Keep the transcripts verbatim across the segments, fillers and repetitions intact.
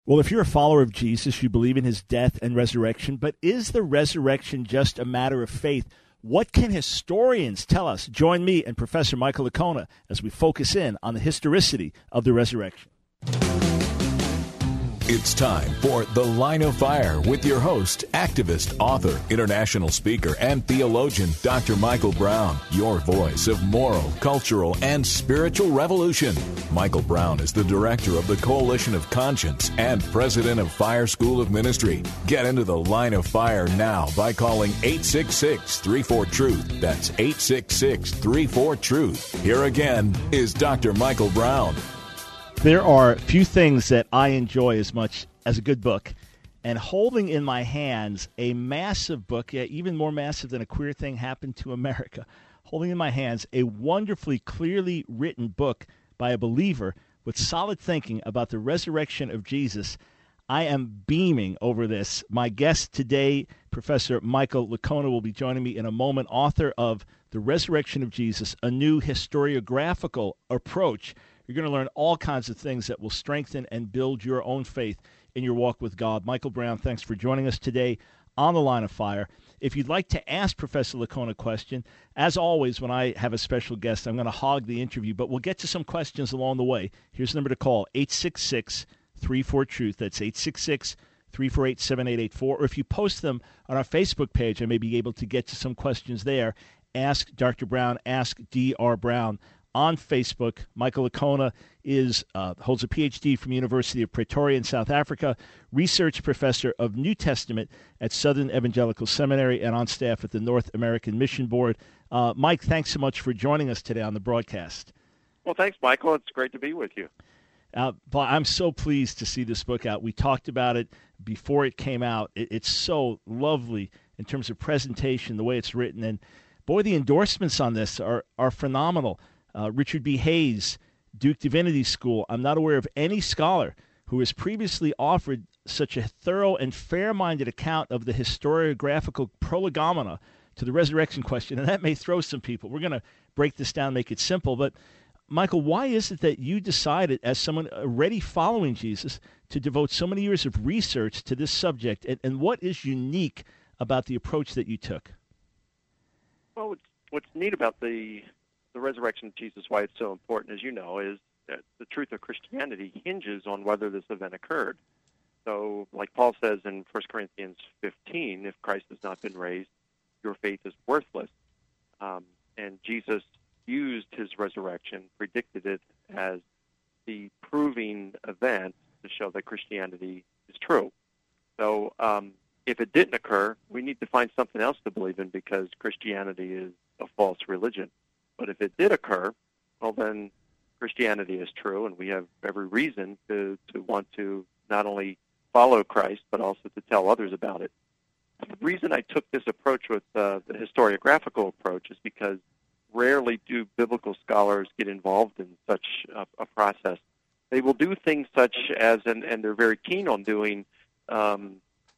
Well, if you're a follower of Jesus, you believe in his death and resurrection, but is the resurrection just a matter of faith? What can historians tell us? Join me and Professor Michael Licona as we focus in on the historicity of the resurrection. It's time for The Line of Fire with your host, activist, author, international speaker, and theologian, Doctor Michael Brown, your voice of moral, cultural, and spiritual revolution. Michael Brown is the director of the Coalition of Conscience and president of Fire School of Ministry. Get into The Line of Fire now by calling eight six six, three four, TRUTH. That's eight six six, three four, TRUTH. Here again is Doctor Michael Brown. There are few things that I enjoy as much as a good book, and holding in my hands a massive book, yeah, even more massive than A Queer Thing Happened to America, holding in my hands a wonderfully clearly written book by a believer with solid thinking about the resurrection of Jesus. I am beaming over this. My guest today, Professor Michael Licona, will be joining me in a moment, author of The Resurrection of Jesus, a new historiographical approach. You're going to learn all kinds of things that will strengthen and build your own faith in your walk with God. Michael Brown, thanks for joining us today on The Line of Fire. If you'd like to ask Professor Licona a question, as always, when I have a special guest, I'm going to hog the interview, but we'll get to some questions along the way. Here's the number to call, eight six six, three four, TRUTH. That's eight six six, three four eight, seven eight eight four. Or if you post them on our Facebook page, I may be able to get to some questions there. Ask Doctor Brown, ask D R Brown. On Facebook, Michael Licona is uh, holds a P H D from University of Pretoria in South Africa, research professor of New Testament at Southern Evangelical Seminary, and on staff at the North American Mission Board. Uh, Mike, thanks so much for joining us today on the broadcast. Well, thanks, Michael. It's great to be with you. Uh, I'm so pleased to see this book out. We talked about it before it came out. It, it's so lovely in terms of presentation, the way it's written, and boy, the endorsements on this are are phenomenal. Uh, Richard B. Hayes, Duke Divinity School. I'm not aware of any scholar who has previously offered such a thorough and fair-minded account of the historiographical prolegomena to the resurrection question, and that may throw some people. We're going to break this down, make it simple, but Michael, why is it that you decided, as someone already following Jesus, to devote so many years of research to this subject, and, and what is unique about the approach that you took? Well, what's, what's neat about the the resurrection of Jesus, why it's so important, as you know, is that the truth of Christianity hinges on whether this event occurred. So, like Paul says in First Corinthians fifteen, if Christ has not been raised, your faith is worthless. Um, and Jesus used his resurrection, predicted it as the proving event to show that Christianity is true. So, um, if it didn't occur, we need to find something else to believe in because Christianity is a false religion. But if it did occur, well, then Christianity is true, and we have every reason to, to want to not only follow Christ, but also to tell others about it. The reason I took this approach with uh, the historiographical approach is because rarely do biblical scholars get involved in such a, a process. They will do things such as, and, and they're very keen on doing, um,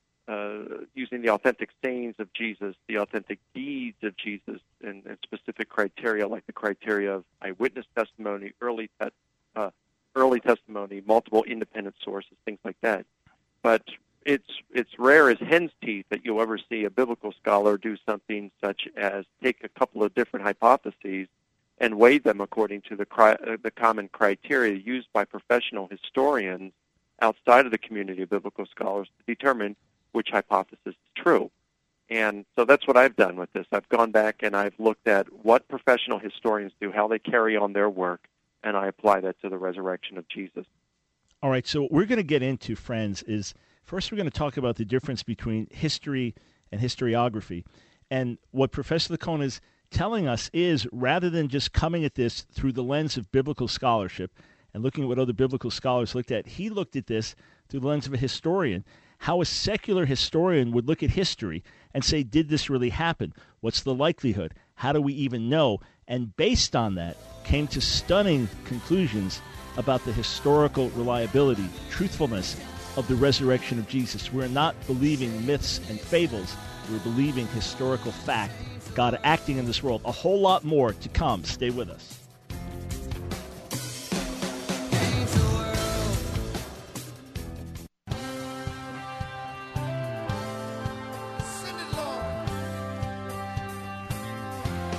Uh, using the authentic sayings of Jesus, the authentic deeds of Jesus, and, and specific criteria like the criteria of eyewitness testimony, early te- uh, early testimony, multiple independent sources, things like that. But it's it's rare as hen's teeth that you'll ever see a biblical scholar do something such as take a couple of different hypotheses and weigh them according to the cri- uh, the common criteria used by professional historians outside of the community of biblical scholars to determine which hypothesis is true. And so that's what I've done with this. I've gone back and I've looked at what professional historians do, how they carry on their work, and I apply that to the resurrection of Jesus. All right, so what we're going to get into, friends, is first we're going to talk about the difference between history and historiography. And what Professor Licona is telling us is, rather than just coming at this through the lens of biblical scholarship and looking at what other biblical scholars looked at, he looked at this through the lens of a historian. How a secular historian would look at history and say, did this really happen? What's the likelihood? How do we even know? And based on that, came to stunning conclusions about the historical reliability, truthfulness of the resurrection of Jesus. We're not believing myths and fables. We're believing historical fact, God acting in this world. A whole lot more to come. Stay with us.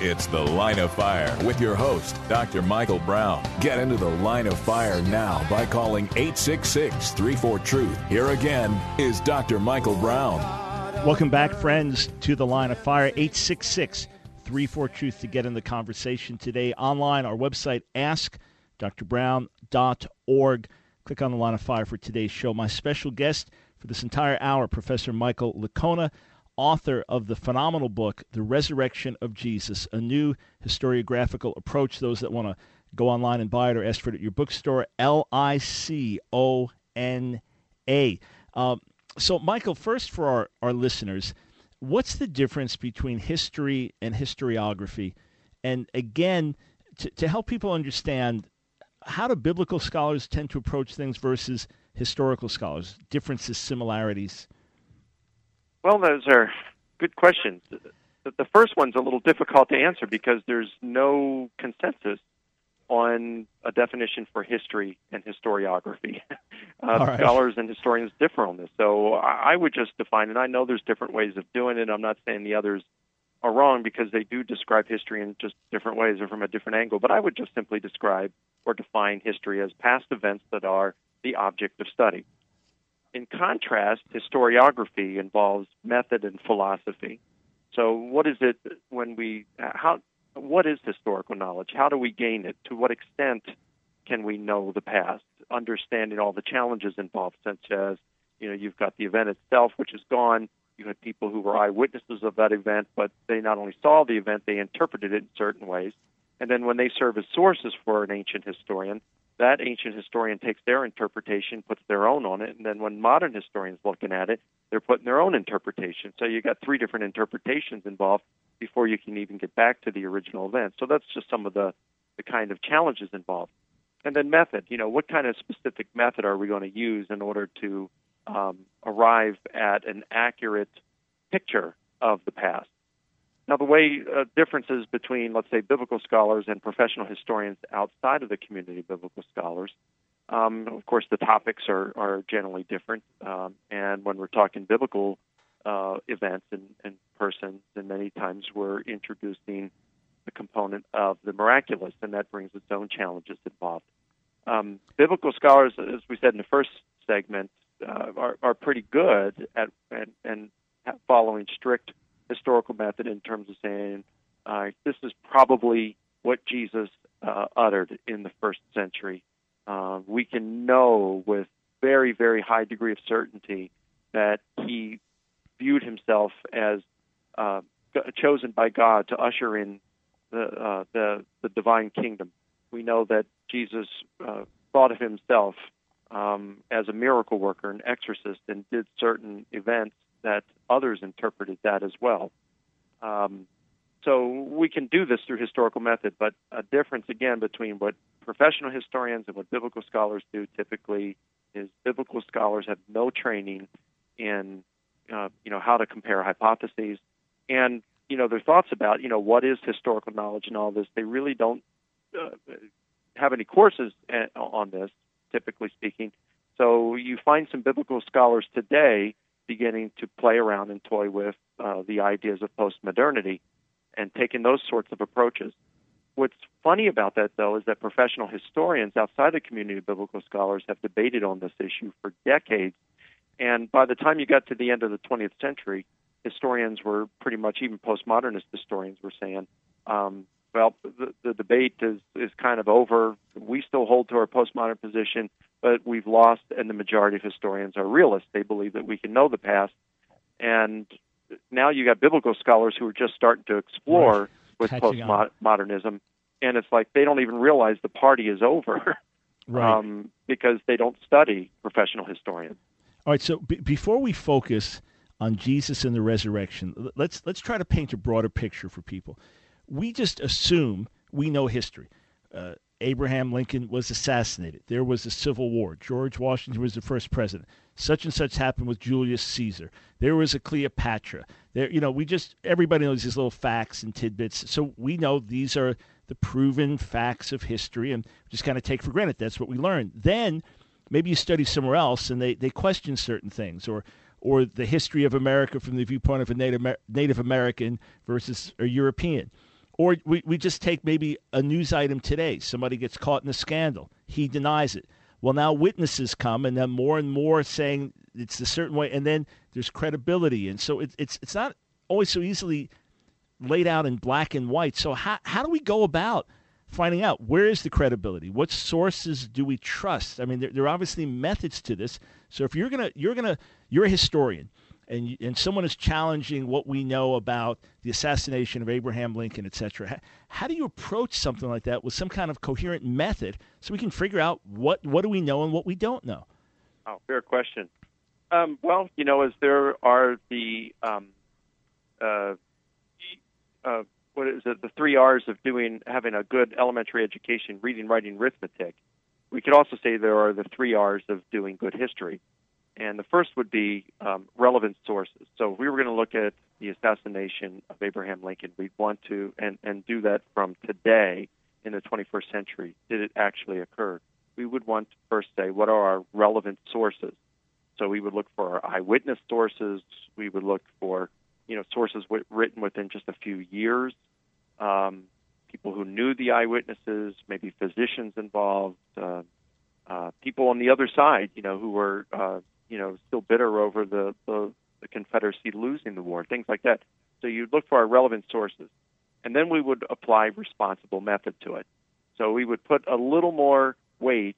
It's The Line of Fire with your host, Doctor Michael Brown. Get into The Line of Fire now by calling eight six six, three four, truth. Here again is Doctor Michael Brown. Welcome back, friends, to The Line of Fire. eight six six, three four, truth to get in the conversation today. Online, our website, ask dr brown dot org. Click on The Line of Fire for today's show. My special guest for this entire hour, Professor Michael Licona, author of the phenomenal book, The Resurrection of Jesus, a new historiographical approach. Those that want to go online and buy it or ask for it at your bookstore, L I C O N A. Um, so, Michael, first for our, our listeners, what's the difference between history and historiography? And again, to, to help people understand, how do biblical scholars tend to approach things versus historical scholars? Differences, similarities? Well, those are good questions. The first one's a little difficult to answer because there's no consensus on a definition for history and historiography. uh, right. Scholars and historians differ on this. So I would just define it. I know there's different ways of doing it. I'm not saying the others are wrong because they do describe history in just different ways or from a different angle. But I would just simply describe or define history as past events that are the object of study. In contrast, historiography involves method and philosophy. So what is it when we, how, what is historical knowledge? How do we gain it? To what extent can we know the past? Understanding all the challenges involved, such as, you know, you've got the event itself, which is gone. You had people who were eyewitnesses of that event, but they not only saw the event, they interpreted it in certain ways. And then when they serve as sources for an ancient historian, that ancient historian takes their interpretation, puts their own on it, and then when modern historians looking at it, they're putting their own interpretation. So you got three different interpretations involved before you can even get back to the original event. So that's just some of the, the kind of challenges involved. And then method, you know, what kind of specific method are we going to use in order to um, arrive at an accurate picture of the past? Now, the way uh, differences between, let's say, biblical scholars and professional historians outside of the community of biblical scholars, um, of course, the topics are, are generally different. Um, and when we're talking biblical uh, events and, and persons, and many times we're introducing the component of the miraculous, and that brings its own challenges involved. Um, biblical scholars, as we said in the first segment, uh, are, are pretty good at and, and following strict historical method in terms of saying uh, this is probably what Jesus uh, uttered in the first century. Uh, we can know with very, very high degree of certainty that he viewed himself as uh, chosen by God to usher in the, uh, the the divine kingdom. We know that Jesus uh, thought of himself um, as a miracle worker, an exorcist, and did certain events that others interpreted that as well. Um, so we can do this through historical method, but a difference, again, between what professional historians and what biblical scholars do typically is biblical scholars have no training in, uh, you know, how to compare hypotheses. And, you know, their thoughts about, you know, what is historical knowledge and all this, they really don't uh, have any courses on this, typically speaking. So you find some biblical scholars today beginning to play around and toy with uh, the ideas of postmodernity and taking those sorts of approaches. What's funny about that, though, is that professional historians outside the community of biblical scholars have debated on this issue for decades. And by the time you got to the end of the twentieth century, historians were pretty much, even postmodernist historians were saying, um, well, the, the debate is, is kind of over. We still hold to our postmodern position, but we've lost, and the majority of historians are realists. They believe that we can know the past. And now you got biblical scholars who are just starting to explore right. with Catching postmodernism, and it's like they don't even realize the party is over right. um, because they don't study professional historians. All right, so b- before we focus on Jesus and the resurrection, let's let's try to paint a broader picture for people. We just assume we know history. Uh, Abraham Lincoln was assassinated. There was a civil war. George Washington was the first president. Such and such happened with Julius Caesar. There was a Cleopatra. There, you know, we just, everybody knows these little facts and tidbits. So we know these are the proven facts of history and just kind of take for granted that's what we learned. Then maybe you study somewhere else and they, they question certain things, or or the history of America from the viewpoint of a Native, Native American versus a European. Or we, we just take maybe a news item today. Somebody gets caught in a scandal. He denies it. Well, now witnesses come, and then more and more saying it's a certain way, and then there's credibility. And so it, it's it's not always so easily laid out in black and white. So how how do we go about finding out where is the credibility? What sources do we trust? I mean, there, there are obviously methods to this. So if you're gonna you're gonna you're a historian, and you, and someone is challenging what we know about the assassination of Abraham Lincoln, et cetera, how, how do you approach something like that with some kind of coherent method so we can figure out what what do we know and what we don't know? Oh, fair question. Um, well, you know, as there are the um, uh, uh, what is it? The three R's of doing having a good elementary education: reading, writing, arithmetic. We could also say there are the three R's of doing good history, and the first would be um, relevant sources. So if we were going to look at the assassination of Abraham Lincoln, we'd want to and, and do that from today in the twenty-first century. Did it actually occur? We would want to first say, what are our relevant sources? So we would look for our eyewitness sources. We would look for, you know, sources w- written within just a few years, um, people who knew the eyewitnesses, maybe physicians involved, uh, uh, people on the other side, you know, who were, uh, you know, still bitter over the, the, the Confederacy losing the war, things like that. So you'd look for our relevant sources. And then we would apply responsible method to it. So we would put a little more weight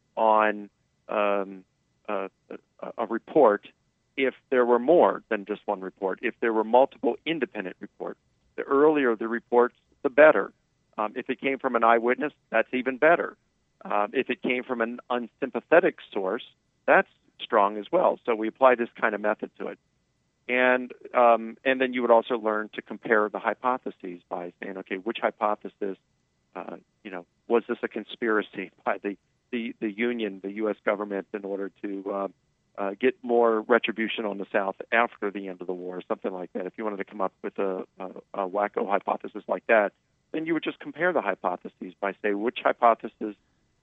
on um, uh, a, a report if there were more than just one report, if there were multiple independent reports. The earlier the reports, the better. Um, if it came from an eyewitness, that's even better. Um, if it came from an unsympathetic source, that's strong as well. So we apply this kind of method to it. And um, and then you would also learn to compare the hypotheses by saying, okay, which hypothesis, uh, you know, was this a conspiracy by the, the, the Union, the U S government, in order to uh, uh, get more retribution on the South after the end of the war, something like that. If you wanted to come up with a, a, a wacko hypothesis like that, then you would just compare the hypotheses by saying which hypothesis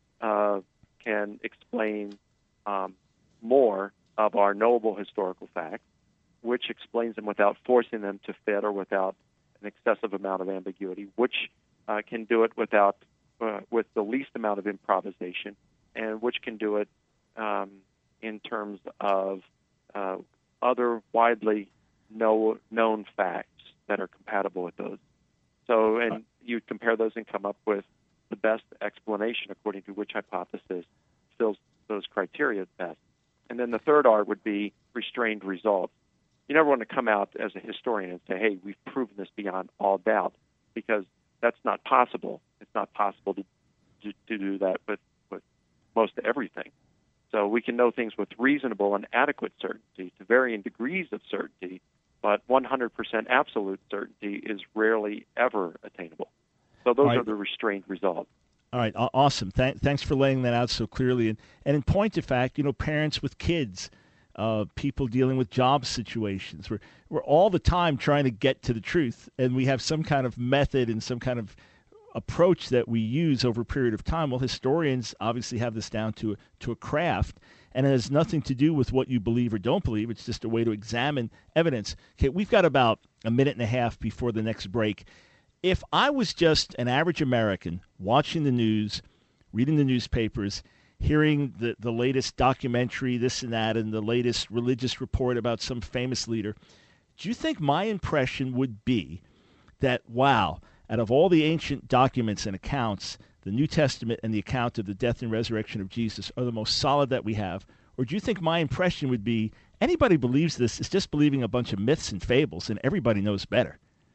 uh, can explain um, more of our knowable historical facts, which explains them without forcing them to fit or without an excessive amount of ambiguity, which uh, can do it without uh, with the least amount of improvisation, and which can do it um, in terms of uh, other widely know, known facts that are compatible with those. So, and you compare those and come up with the best explanation according to which hypothesis fills those criteria best. And then the third R would be restrained results. You never want to come out as a historian and say, hey, we've proven this beyond all doubt, because that's not possible. It's not possible to, to, to do that with, with most everything. So we can know things with reasonable and adequate certainty to varying degrees of certainty, but one hundred percent absolute certainty is rarely ever attainable. So those right. are the restrained results. All right, awesome. Th- thanks for laying that out so clearly. And, and in point of fact, you know, parents with kids, uh, people dealing with job situations, we're, we're all the time trying to get to the truth, and we have some kind of method and some kind of approach that we use over a period of time. Well, historians obviously have this down to a, to a craft, and it has nothing to do with what you believe or don't believe. It's just a way to examine evidence. Okay, we've got about a minute and a half before the next break. If I was just an average American watching the news, reading the newspapers, hearing the, the latest documentary, this and that, and the latest religious report about some famous leader, do you think my impression would be that, wow, out of all the ancient documents and accounts, the New Testament and the account of the death and resurrection of Jesus are the most solid that we have? Or do you think my impression would be anybody who believes this is just believing a bunch of myths and fables, and everybody knows better?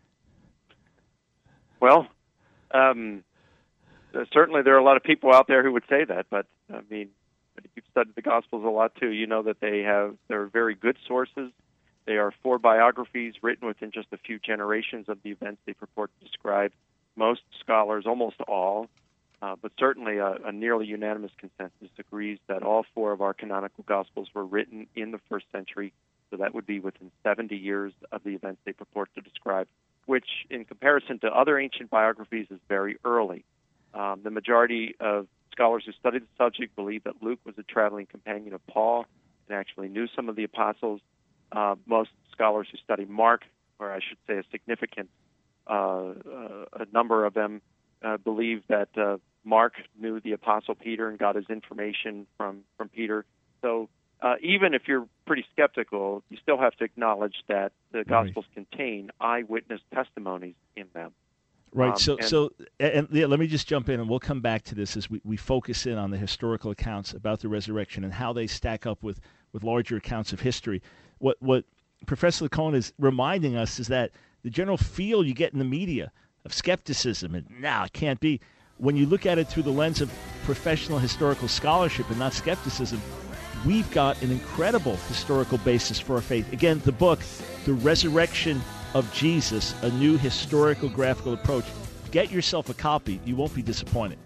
Well, um, certainly there are a lot of people out there who would say that, but I mean, if you've studied the Gospels a lot too, you know that they have they're very good sources. They are four biographies written within just a few generations of the events they purport to describe. Most scholars, almost all, uh, but certainly a, a nearly unanimous consensus agrees that all four of our canonical Gospels were written in the first century, so that would be within seventy years of the events they purport to describe, which in comparison to other ancient biographies is very early. Um, the majority of scholars who study the subject believe that Luke was a traveling companion of Paul and actually knew some of the apostles. Uh, most scholars who study Mark, or I should say a significant uh, a number of them uh, believe that uh, Mark knew the Apostle Peter and got his information from, from Peter. So uh, even if you're pretty skeptical, you still have to acknowledge that the Gospels right. contain eyewitness testimonies in them. Right. Um, so, and, so, and yeah, let me just jump in, and we'll come back to this as we, we focus in on the historical accounts about the resurrection and how they stack up with, with larger accounts of history. What what Professor Licona is reminding us is that the general feel you get in the media of skepticism and nah, it can't be. When you look at it through the lens of professional historical scholarship and not skepticism, we've got an incredible historical basis for our faith. Again, the book, The Resurrection of Jesus, A New Historical Graphical Approach. Get yourself a copy. You won't be disappointed.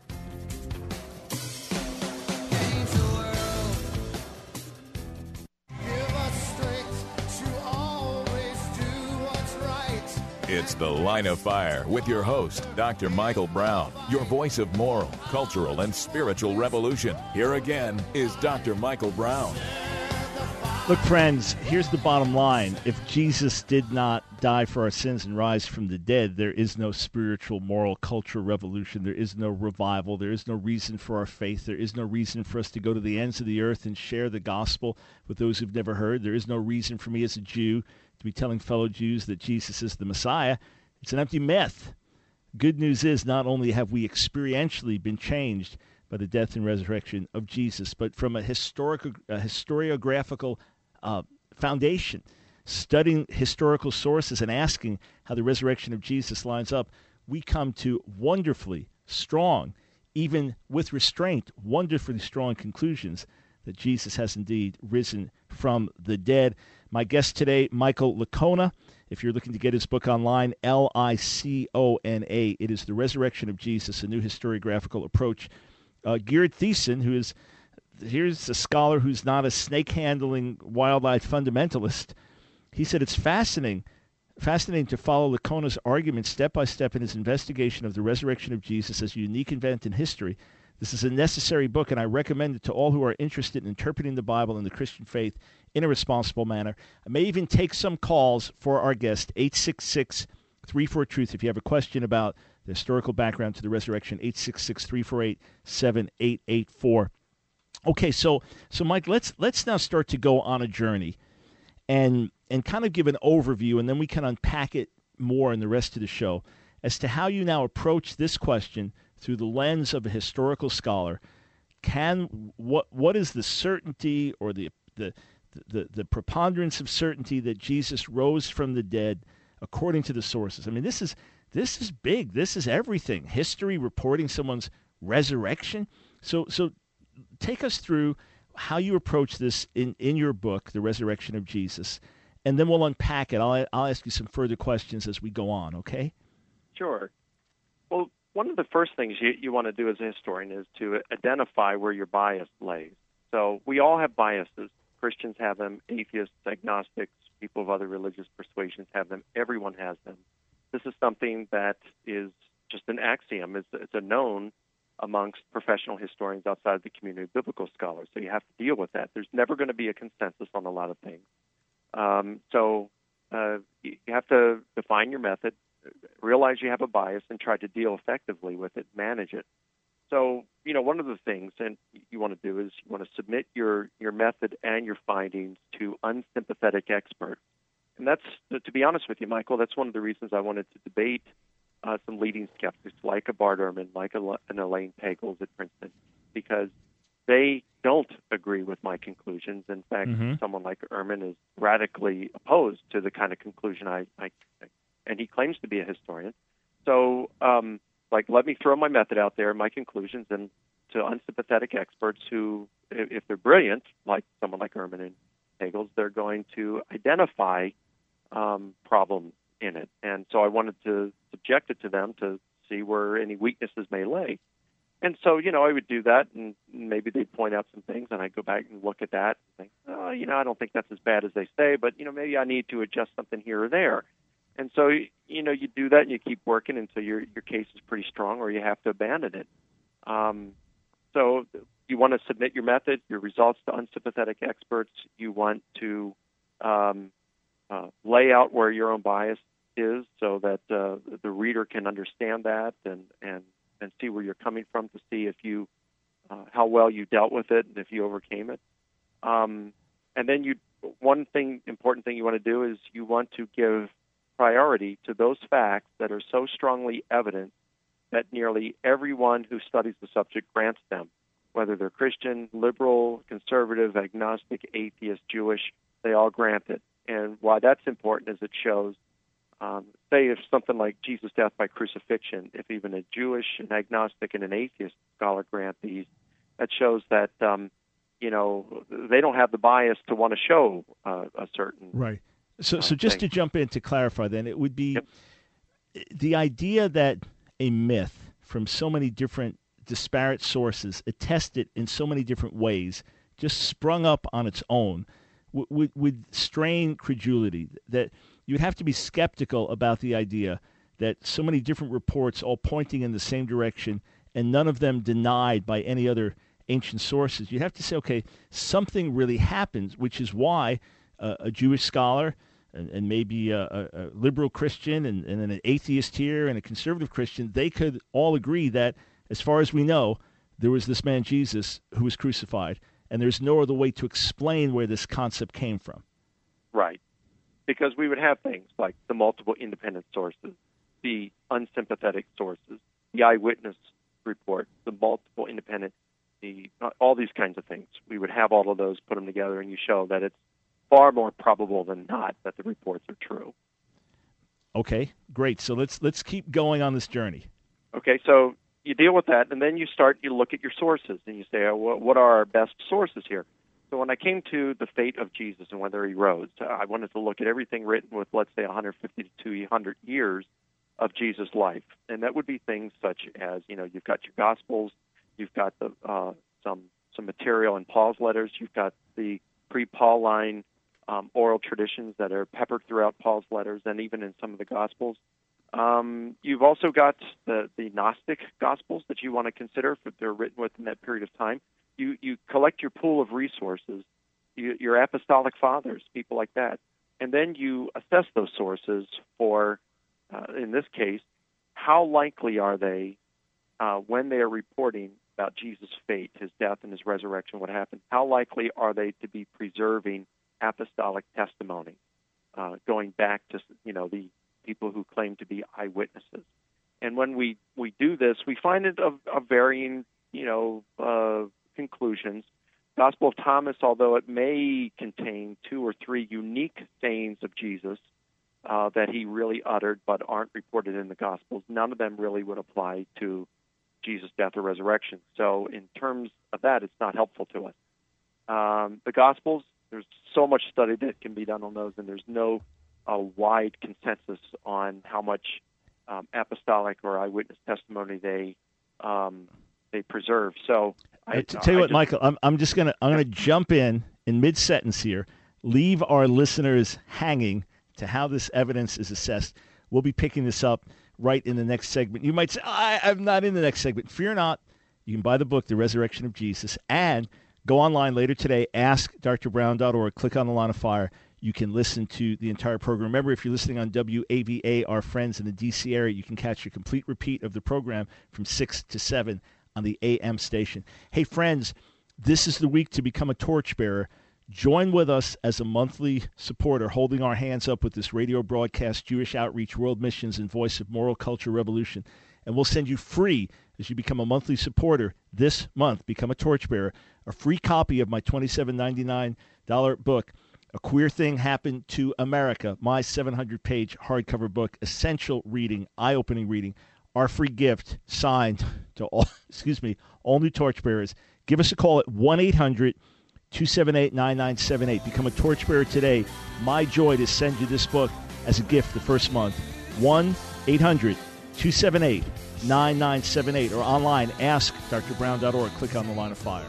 It's The Line of Fire with your host, Doctor Michael Brown, your voice of moral, cultural, and spiritual revolution. Here again is Doctor Michael Brown. Look, friends, here's the bottom line. If Jesus did not die for our sins and rise from the dead, there is no spiritual, moral, cultural revolution. There is no revival. There is no reason for our faith. There is no reason for us to go to the ends of the earth and share the gospel with those who've never heard. There is no reason for me as a Jew to be telling fellow Jews that Jesus is the Messiah. It's an empty myth. Good news is not only have we experientially been changed by the death and resurrection of Jesus, but from a historical, a historiographical uh, foundation, studying historical sources and asking how the resurrection of Jesus lines up, we come to wonderfully strong, even with restraint, wonderfully strong conclusions that Jesus has indeed risen from the dead. My guest today, Michael Licona. If you're looking to get his book online, L I C O N A. It is The Resurrection of Jesus, A New Historiographical Approach. Uh, Geert Thiessen, who is, here's a scholar who's not a snake-handling, wild-eyed fundamentalist. He said it's fascinating, fascinating to follow Licona's argument step by step in his investigation of the resurrection of Jesus as a unique event in history. This is a necessary book, and I recommend it to all who are interested in interpreting the Bible and the Christian faith in a responsible manner. I may even take some calls for our guest, eight six six, three four, truth. If you have a question about the historical background to the resurrection, eight six six, three four eight, seven eight eight four. Okay, so so Mike, let's let's now start to go on a journey and and kind of give an overview, and then we can unpack it more in the rest of the show as to how you now approach this question through the lens of a historical scholar. Can what what is the certainty or the the the, the preponderance of certainty that Jesus rose from the dead according to the sources? I mean, this is this is big. This is everything. History reporting someone's resurrection. So so take us through how you approach this in, in your book, The Resurrection of Jesus, and then we'll unpack it. I'll I'll ask you some further questions as we go on, okay? Sure. Well, one of the first things you, you want to do as a historian is to identify where your bias lays. So we all have biases. Christians have them, atheists, agnostics, people of other religious persuasions have them. Everyone has them. This is something that is just an axiom. It's, it's a known amongst professional historians outside the community of biblical scholars. So you have to deal with that. There's never going to be a consensus on a lot of things. Um, so uh, you have to define your method, realize you have a bias, and try to deal effectively with it, manage it. So, you know, one of the things and you want to do is you want to submit your, your method and your findings to unsympathetic experts. And that's, to be honest with you, Michael, that's one of the reasons I wanted to debate uh, some leading skeptics like a Bart Ehrman, like a, an Elaine Pagels at Princeton, because they don't agree with my conclusions. In fact, mm-hmm. someone like Ehrman is radically opposed to the kind of conclusion I, I and he claims to be a historian. So, um, like, let me throw my method out there, my conclusions, and to unsympathetic experts who, if they're brilliant, like someone like Ehrman and Pagels, they're going to identify um, problems in it. And so I wanted to subject it to them to see where any weaknesses may lay. And so, you know, I would do that, and maybe they'd point out some things, and I'd go back and look at that and think, oh, you know, I don't think that's as bad as they say, but, you know, maybe I need to adjust something here or there. And so, you know, you do that and you keep working until your your case is pretty strong, or you have to abandon it. Um, so you want to submit your method, your results to unsympathetic experts. You want to um, uh, lay out where your own bias is so that uh, the reader can understand that and, and, and see where you're coming from, to see if you uh, how well you dealt with it and if you overcame it. Um, and then you one thing important thing you want to do is you want to give priority to those facts that are so strongly evident that nearly everyone who studies the subject grants them, whether they're Christian, liberal, conservative, agnostic, atheist, Jewish, they all grant it. And why that's important is it shows, um, say if something like Jesus' death by crucifixion, if even a Jewish, an agnostic, and an atheist scholar grant these, that shows that, um, you know, they don't have the bias to want to show uh, a certain Right. So, uh, so just thing. to jump in to clarify, then, it would be Yep. the idea that a myth from so many different disparate sources, attested in so many different ways, just sprung up on its own, w- would would strain credulity. That you'd have to be skeptical about the idea that so many different reports all pointing in the same direction and none of them denied by any other ancient sources. You'd have to say, okay, something really happens, which is why uh, a Jewish scholar and, and maybe a, a, a liberal Christian and, and an atheist here and a conservative Christian, they could all agree that, as far as we know, there was this man Jesus who was crucified, and there's no other way to explain where this concept came from. Right. Because we would have things like the multiple independent sources, the unsympathetic sources, the eyewitness report, the multiple independent, the uh, all these kinds of things. We would have all of those, put them together, and you show that it's far more probable than not that the reports are true. Okay, great. So let's let's keep going on this journey. Okay, so you deal with that, and then you start, you look at your sources, and you say, oh, what, what are our best sources here? So when I came to the fate of Jesus and whether he rose, I wanted to look at everything written with, let's say, one hundred fifty to two hundred years of Jesus' life. And that would be things such as, you know, you've got your Gospels, you've got the uh, some some material in Paul's letters, you've got the pre-Pauline um, oral traditions that are peppered throughout Paul's letters and even in some of the Gospels. Um, you've also got the, the Gnostic Gospels that you want to consider, if they're written within that period of time. You you collect your pool of resources, you, your apostolic fathers, people like that, and then you assess those sources for, uh, in this case, how likely are they, uh, when they are reporting about Jesus' fate, his death and his resurrection, what happened, how likely are they to be preserving apostolic testimony, uh, going back to, you know, the people who claim to be eyewitnesses. And when we, we do this, we find it of, of varying, you know, uh, conclusions. Gospel of Thomas, although it may contain two or three unique sayings of Jesus uh, that he really uttered but aren't reported in the Gospels, none of them really would apply to Jesus' death or resurrection. So in terms of that, it's not helpful to us. Um, the Gospels, there's so much study that can be done on those, and there's no uh, wide consensus on how much um, apostolic or eyewitness testimony they um, they preserve. So I, I t- tell you I what, just, Michael, I'm, I'm just gonna I'm gonna jump in in mid sentence here, leave our listeners hanging to how this evidence is assessed. We'll be picking this up right in the next segment. You might say, I, I'm not in the next segment. Fear not. You can buy the book, The Resurrection of Jesus, and go online later today, ask dr brown dot org, click on the Line of Fire. You can listen to the entire program. Remember, if you're listening on W A V A, our friends in the D C area, you can catch a complete repeat of the program from six to seven on the A M station. Hey, friends, this is the week to become a torchbearer. Join with us as a monthly supporter, holding our hands up with this radio broadcast, Jewish Outreach, World Missions, and Voice of Moral Culture Revolution. And we'll send you free, as you become a monthly supporter this month, become a torchbearer, a free copy of my twenty-seven ninety-nine dollars book, A Queer Thing Happened to America, my seven hundred page hardcover book, essential reading, eye-opening reading, our free gift signed to all, excuse me, all new torchbearers. Give us a call at one eight hundred two seven eight nine nine seven eight. Become a torchbearer today. My joy to send you this book as a gift the first month. one eight hundred two seven eight nine nine seven eight or online, ask dr brown dot org. Click on the Line of Fire.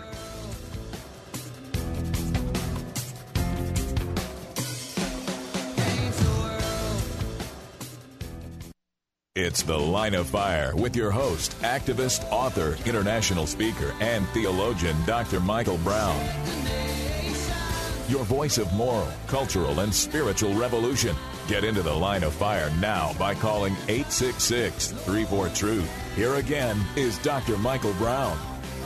It's The Line of Fire with your host, activist, author, international speaker, and theologian, Doctor Michael Brown. your voice of moral, cultural, and spiritual revolution. Get into the Line of Fire now by calling eight six six, three four, truth. Here again is Doctor Michael Brown.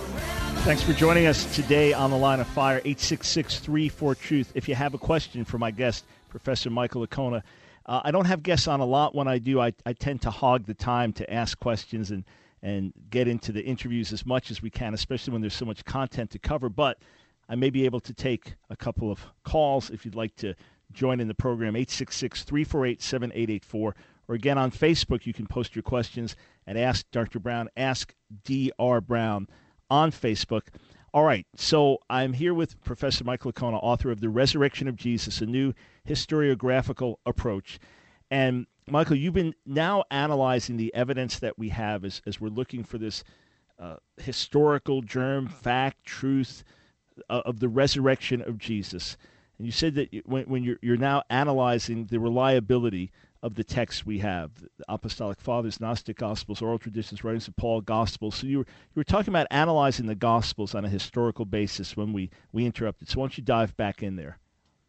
Thanks for joining us today on the Line of Fire, eight six six, three four, truth. If you have a question for my guest, Professor Michael Licona, uh, I don't have guests on a lot. When I do, I, I tend to hog the time to ask questions and, and get into the interviews as much as we can, especially when there's so much content to cover. But I may be able to take a couple of calls if you'd like to join in the program, eight six six, three four eight, seven eight eight four. Or again, on Facebook, you can post your questions and Ask Doctor Brown, Ask D R Brown on Facebook. All right, so I'm here with Professor Michael Licona, author of The Resurrection of Jesus, a new historiographical approach. And Michael, you've been now analyzing the evidence that we have as, as we're looking for this uh, historical germ, fact, truth uh, of the resurrection of Jesus. And you said that when, when you're, you're now analyzing the reliability of the texts we have, the Apostolic Fathers, Gnostic Gospels, oral traditions, writings of Paul, Gospels. So you were, you were talking about analyzing the Gospels on a historical basis when we, we interrupted. So why don't you dive back in there?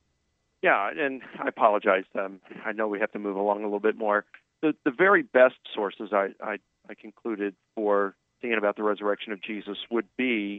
Yeah, and I apologize. Um, I know we have to move along a little bit more. The, the very best sources I, I, I concluded for thinking about the resurrection of Jesus would be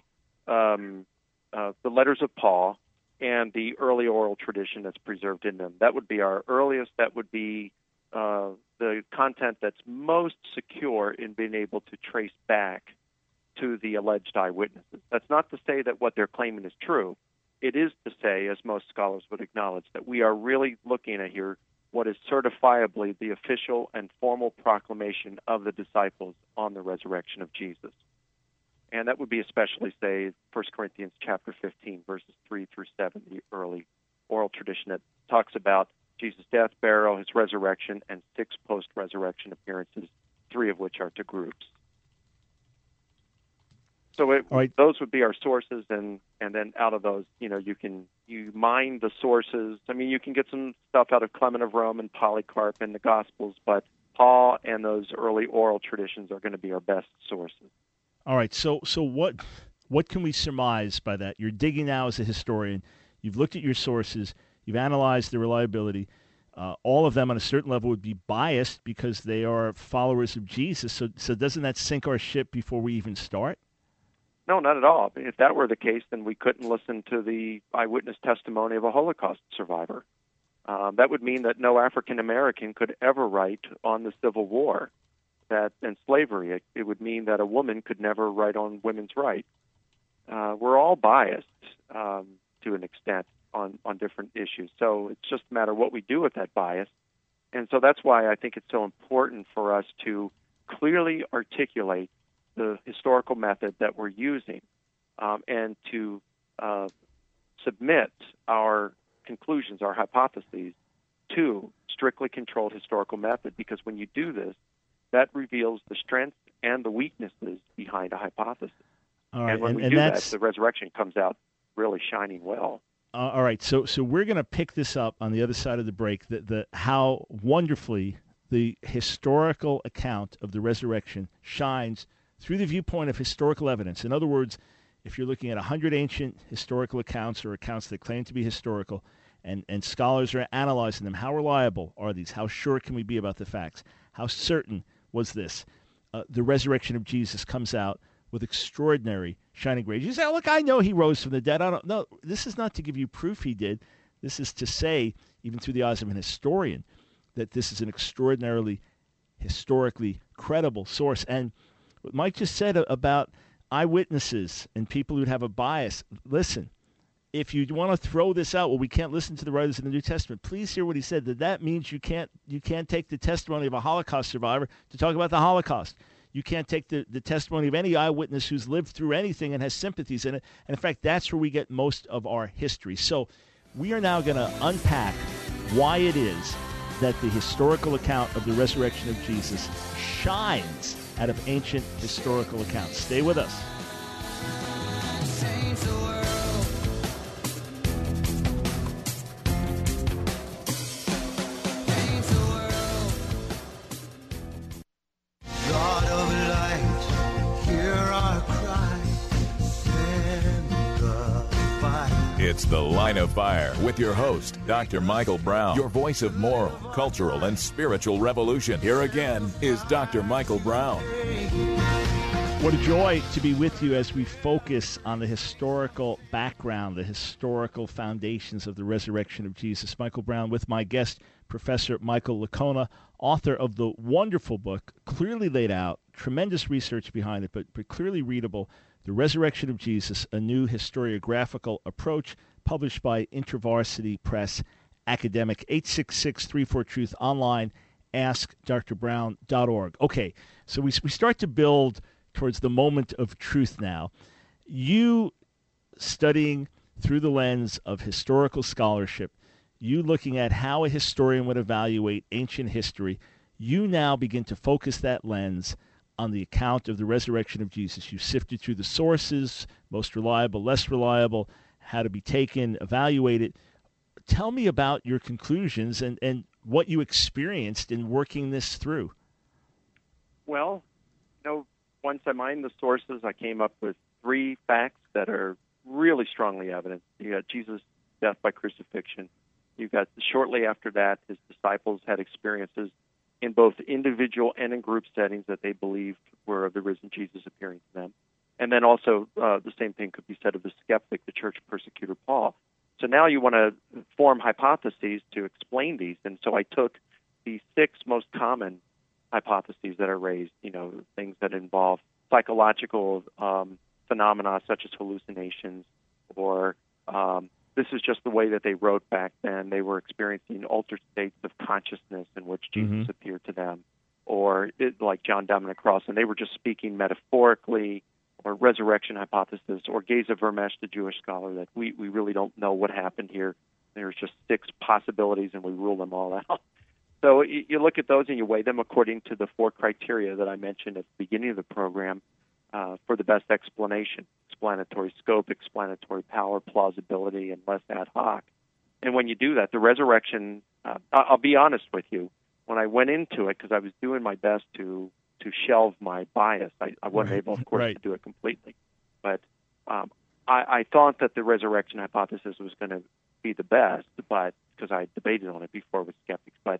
um, uh, the letters of Paul and the early oral tradition that's preserved in them. That would be our earliest. That would be uh, the content that's most secure in being able to trace back to the alleged eyewitnesses. That's not to say that what they're claiming is true. It is to say, as most scholars would acknowledge, that we are really looking at here what is certifiably the official and formal proclamation of the disciples on the resurrection of Jesus. And that would be especially, say, First Corinthians chapter fifteen, verses three through seven, the early oral tradition that talks about Jesus' death, burial, his resurrection, and six post-resurrection appearances, three of which are to groups. So it, right. those would be our sources, and, and then out of those, you know, you can you mine the sources. I mean, you can get some stuff out of Clement of Rome and Polycarp and the Gospels, but Paul and those early oral traditions are going to be our best sources. All right, so so what what can we surmise by that? You're digging now as a historian. You've looked at your sources. You've analyzed the reliability. Uh, all of them on a certain level would be biased because they are followers of Jesus. So so doesn't that sink our ship before we even start? No, not at all. If that were the case, then we couldn't listen to the eyewitness testimony of a Holocaust survivor. Um, that would mean that no African American could ever write on the Civil War that and slavery. It, it would mean that a woman could never write on women's rights. Uh, we're all biased um, to an extent on, on different issues. So it's just a matter of what we do with that bias. And so that's why I think it's so important for us to clearly articulate the historical method that we're using um, and to uh, submit our conclusions, our hypotheses, to strictly controlled historical method. Because when you do this, that reveals the strengths and the weaknesses behind a hypothesis. All right, and when and, we and do that's, that, the resurrection comes out really shining well. Uh, all right, so so we're going to pick this up on the other side of the break, the, the how wonderfully the historical account of the resurrection shines through the viewpoint of historical evidence. In other words, if you're looking at one hundred ancient historical accounts or accounts that claim to be historical, and, and scholars are analyzing them, how reliable are these? How sure can we be about the facts? How certain was this? Uh, the resurrection of Jesus comes out with extraordinary shining grace. You say, oh, look, I know he rose from the dead. I don't know. This is not to give you proof he did. This is to say, even through the eyes of an historian, that this is an extraordinarily, historically credible source. And what Mike just said about eyewitnesses and people who'd have a bias, listen, if you want to throw this out, well, we can't listen to the writers in the New Testament, please hear what he said, that that means you can't you can't take the testimony of a Holocaust survivor to talk about the Holocaust. You can't take the, the testimony of any eyewitness who's lived through anything and has sympathies in it. And in fact, that's where we get most of our history. So we are now going to unpack why it is that the historical account of the resurrection of Jesus shines out of ancient historical accounts. Stay with us. It's It's The Line of Fire with your host, Doctor Michael Brown, your voice of moral, cultural, and spiritual revolution. Here again is Doctor Michael Brown. What a joy to be with you as we focus on the historical background, the historical foundations of the resurrection of Jesus. Michael Brown with my guest, Professor Michael Licona, author of the wonderful book, clearly laid out, tremendous research behind it, but, but clearly readable, The Resurrection of Jesus, a New Historiographical Approach, published by InterVarsity Press Academic. eight six six, three four, truth, online, ask dr brown dot org. Okay, so we, we start to build towards the moment of truth now. You studying through the lens of historical scholarship, you looking at how a historian would evaluate ancient history, you now begin to focus that lens on the account of the resurrection of Jesus. You sifted through the sources, most reliable, less reliable, how to be taken, evaluated. Tell me about your conclusions and, and what you experienced in working this through. Well, you know, once I mined the sources, I came up with three facts that are really strongly evident. You got Jesus' death by crucifixion. You got shortly after that, his disciples had experiences in both individual and in group settings that they believed were of the risen Jesus appearing to them. And then also uh, the same thing could be said of the skeptic, the church persecutor Paul. So now you want to form hypotheses to explain these. And so I took the six most common hypotheses that are raised, you know, things that involve psychological um, phenomena such as hallucinations, or um, this is just the way that they wrote back then. They were experiencing altered states of consciousness in which Jesus Mm-hmm. appeared to them, or it, like John Dominic Cross, and they were just speaking metaphorically, or resurrection hypothesis, or Geza Vermesh, the Jewish scholar, that we, we really don't know what happened here. There's just six possibilities, and we rule them all out. So you look at those and you weigh them according to the four criteria that I mentioned at the beginning of the program uh, for the best explanation: explanatory scope, explanatory power, plausibility, and less ad hoc. And when you do that, the resurrection, uh, I'll be honest with you, when I went into it, because I was doing my best to, to shelve my bias, I, I wasn't Right. able, of course, Right. to do it completely. But um, I, I thought that the resurrection hypothesis was going to be the best, but because I debated on it before with skeptics, but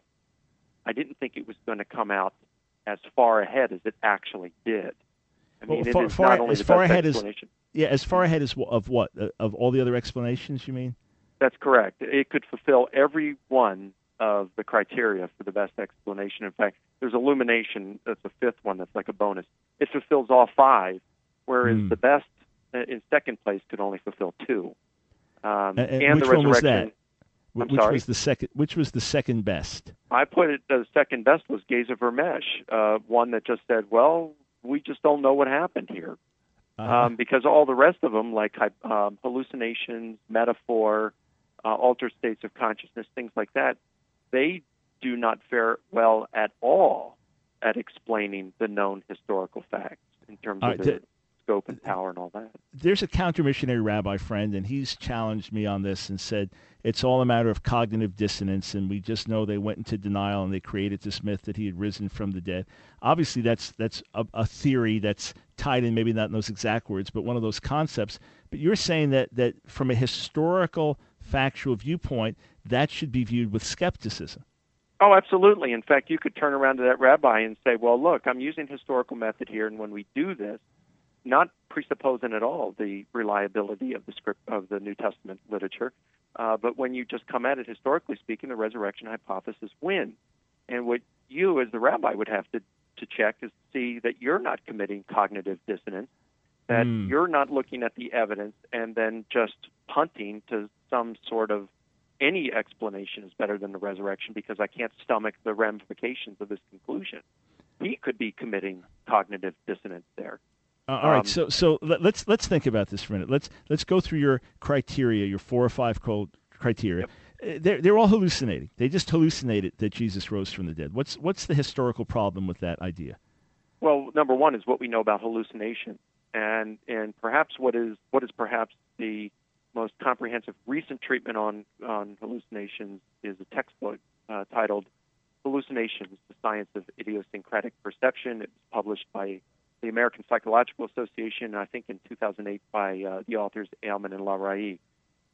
I didn't think it was going to come out as far ahead as it actually did. I mean, Well, it far, is far, not only as the far best ahead as explanation. yeah, as far ahead as of what Uh, of all the other explanations, you mean? That's correct. It could fulfill every one of the criteria for the best explanation. In fact, there's illumination. That's the fifth one. That's like a bonus. It fulfills all five, whereas Hmm. the best uh, in second place could only fulfill two. Um, And, and and which the one was resurrection. that? Wh- I'm which sorry? was the second? Which was the second best? I put it the second best was Geza Vermesh, uh, one that just said, well, we just don't know what happened here. Uh-huh. Um, because all the rest of them, like um, hallucinations, metaphor, uh, altered states of consciousness, things like that, they do not fare well at all at explaining the known historical facts in terms All of right, their the- scope and power and all that. There's a counter-missionary rabbi friend, and he's challenged me on this and said it's all a matter of cognitive dissonance, and we just know they went into denial and they created this myth that he had risen from the dead. Obviously, that's that's a, a theory that's tied in, maybe not in those exact words, but one of those concepts. But you're saying that, that from a historical, factual viewpoint, that should be viewed with skepticism. Oh, absolutely. In fact, you could turn around to that rabbi and say, well, look, I'm using historical method here, and when we do this, not presupposing at all the reliability of the script of the New Testament literature, uh, but when you just come at it historically speaking, the resurrection hypothesis wins. And what you, as the rabbi, would have to, to check is to see that you're not committing cognitive dissonance, that Mm. you're not looking at the evidence and then just punting to some sort of any explanation is better than the resurrection because I can't stomach the ramifications of this conclusion. He could be committing cognitive dissonance there. Uh, all right, Um, so so let, let's let's think about this for a minute. Let's let's go through your criteria, your four or five code criteria. Uh, They're they're all hallucinating. They just hallucinated that Jesus rose from the dead. What's what's the historical problem with that idea? Well, number one is what we know about hallucination, and and perhaps what is what is perhaps the most comprehensive recent treatment on on hallucinations is a textbook uh, titled "Hallucinations: The Science of Idiosyncratic Perception." It was published by the American Psychological Association, I think in two thousand eight by uh, the authors Ailman and Lahrae.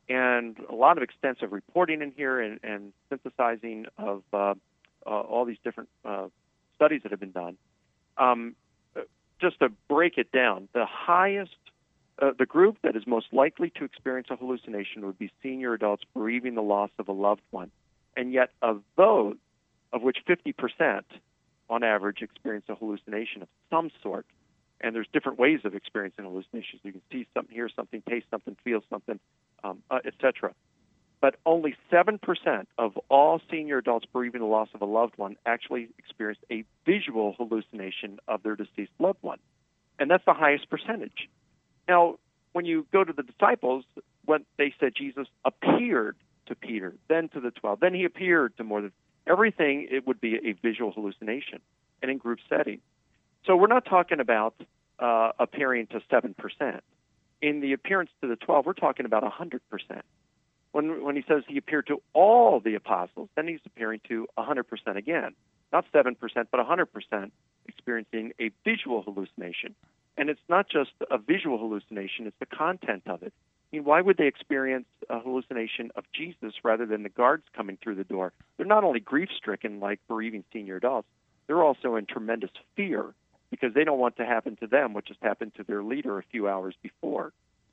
and a lot of extensive reporting in here and, and synthesizing of uh, uh, all these different uh, studies that have been done. Um, just to break it down, the highest, uh, the group that is most likely to experience a hallucination would be senior adults bereaving the loss of a loved one. And yet of those, of which fifty percent on average experience a hallucination of some sort, and there's different ways of experiencing hallucinations. You can see something, hear something, taste something, feel something, um, uh, et cetera. But only seven percent of all senior adults bereaving the loss of a loved one actually experienced a visual hallucination of their deceased loved one. And that's the highest percentage. Now, when you go to the disciples, when they said Jesus appeared to Peter, then to the twelve, then he appeared to more than everything, it would be a visual hallucination and in group setting. So we're not talking about uh, appearing to seven percent. In the appearance to the twelve, we're talking about one hundred percent. When when he says he appeared to all the apostles, then he's appearing to one hundred percent again. Not seven percent, but one hundred percent experiencing a visual hallucination. And it's not just a visual hallucination, it's the content of it. I mean, why would they experience a hallucination of Jesus rather than the guards coming through the door? They're not only grief-stricken like bereaving senior adults, they're also in tremendous fear because they don't want to happen to them what just happened to their leader a few hours before.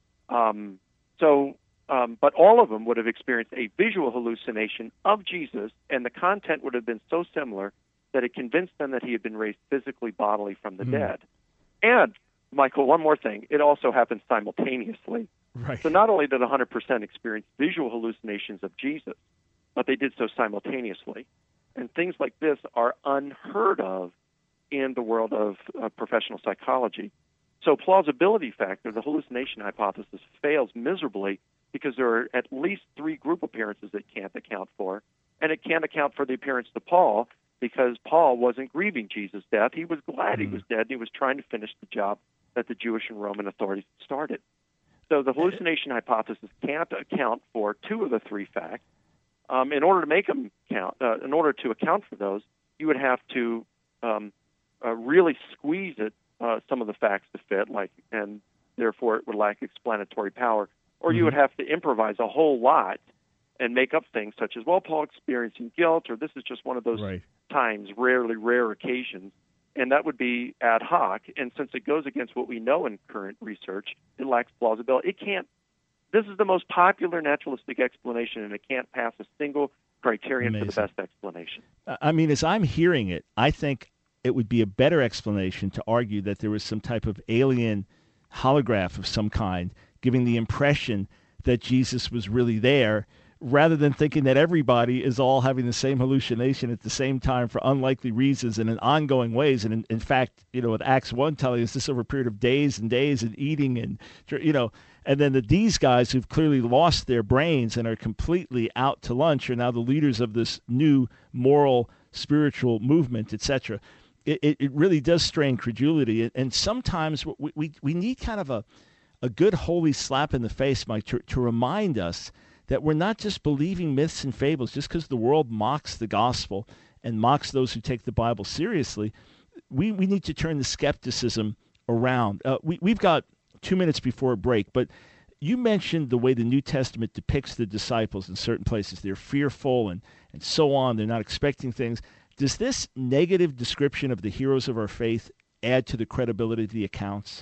Um, so, um, but all of them would have experienced a visual hallucination of Jesus, and the content would have been so similar that it convinced them that he had been raised physically, bodily from the mm. dead. And, Michael, one more thing, it also happened simultaneously. Right. So not only did one hundred percent experience visual hallucinations of Jesus, but they did so simultaneously. And things like this are unheard of in the world of uh, professional psychology. So plausibility factor, the hallucination hypothesis, fails miserably because there are at least three group appearances it can't account for. And it can't account for the appearance to Paul because Paul wasn't grieving Jesus' death. He was glad mm. he was dead, and he was trying to finish the job that the Jewish and Roman authorities started. So the hallucination hypothesis can't account for two of the three facts. Um, in order to make them count, uh, in order to account for those, you would have to um, uh, really squeeze it, uh, some of the facts to fit, like, and therefore it would lack explanatory power. Or mm-hmm. you would have to improvise a whole lot and make up things such as, well, Paul experiencing guilt, or this is just one of those right. times, rarely rare occasions. And that would be ad hoc. And since it goes against what we know in current research, it lacks plausibility. It can't. This is the most popular naturalistic explanation, and it can't pass a single criterion Amazing. for the best explanation. I mean, as I'm hearing it, I think it would be a better explanation to argue that there was some type of alien holograph of some kind, giving the impression that Jesus was really there, rather than thinking that everybody is all having the same hallucination at the same time for unlikely reasons and in ongoing ways. And in, in fact, you know, with Acts one telling us this over a period of days and days and eating and, you know, and then the, these guys who've clearly lost their brains and are completely out to lunch are now the leaders of this new moral, spiritual movement, et cetera. It, it, it really does strain credulity. And sometimes we, we, we need kind of a, a good holy slap in the face, Mike, to, to remind us that we're not just believing myths and fables just because the world mocks the gospel and mocks those who take the Bible seriously. We we need to turn the skepticism around. Uh, we, we've got two minutes before a break, but you mentioned the way the New Testament depicts the disciples in certain places. They're fearful and, and so on. They're not expecting things. Does this negative description of the heroes of our faith add to the credibility of the accounts?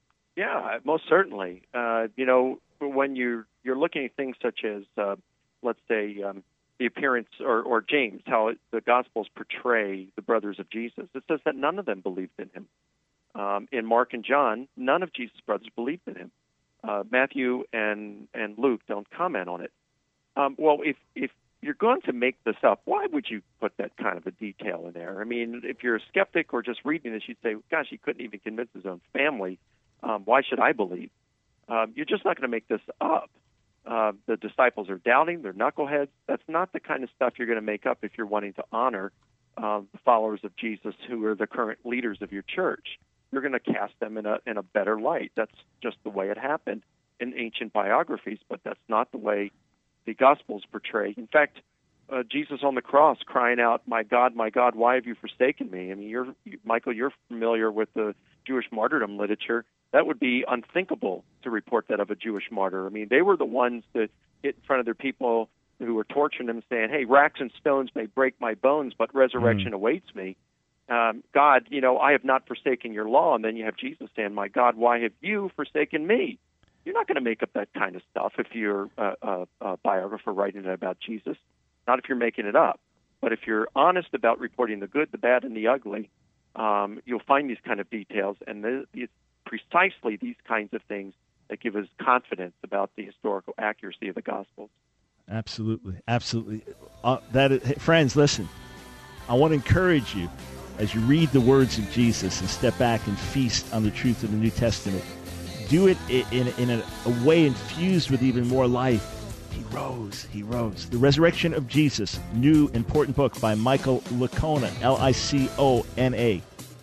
Yeah, most certainly. Uh, you know, when you're you're looking at things such as, uh, let's say, um, the appearance, or, or James, how it, the Gospels portray the brothers of Jesus, it says that none of them believed in him. Um, in Mark and John, none of Jesus' brothers believed in him. Uh, Matthew and, and Luke don't comment on it. Um, well, if, if you're going to make this up, why would you put that kind of a detail in there? I mean, if you're a skeptic or just reading this, you'd say, gosh, he couldn't even convince his own family. Um, why should I believe? Um, you're just not going to make this up. Uh, the disciples are doubting, they're knuckleheads. That's not the kind of stuff you're going to make up if you're wanting to honor uh, the followers of Jesus who are the current leaders of your church. You're going to cast them in a in a better light. That's just the way it happened in ancient biographies, but that's not the way the Gospels portray. In fact, uh, Jesus on the cross crying out, "My God, my God, why have you forsaken me?" I mean, you're Michael, you're familiar with the Jewish martyrdom literature. That would be unthinkable to report that of a Jewish martyr. I mean, they were the ones that get in front of their people who were torturing them, saying, "Hey, racks and stones may break my bones, but resurrection mm. awaits me." Um, God, you know, I have not forsaken your law. And then you have Jesus saying, "My God, why have you forsaken me?" You're not going to make up that kind of stuff if you're a, a, a biographer writing about Jesus, not if you're making it up. But if you're honest about reporting the good, the bad, and the ugly, um, you'll find these kind of details, and the, it's precisely these kinds of things that give us confidence about the historical accuracy of the Gospels. Absolutely, absolutely. Uh, that is, hey, friends, listen, I want to encourage you as you read the words of Jesus and step back and feast on the truth of the New Testament. Do it in, in, in a, a way infused with even more life. He rose, he rose. The Resurrection of Jesus, new important book by Michael Licona, L I C O N A.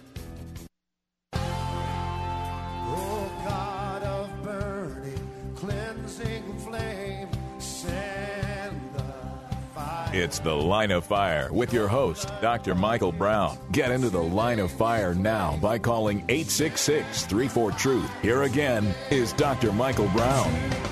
It's The Line of Fire with your host, Doctor Michael Brown. Get into the Line of Fire now by calling eight six six, three four, truth. Here again is Doctor Michael Brown.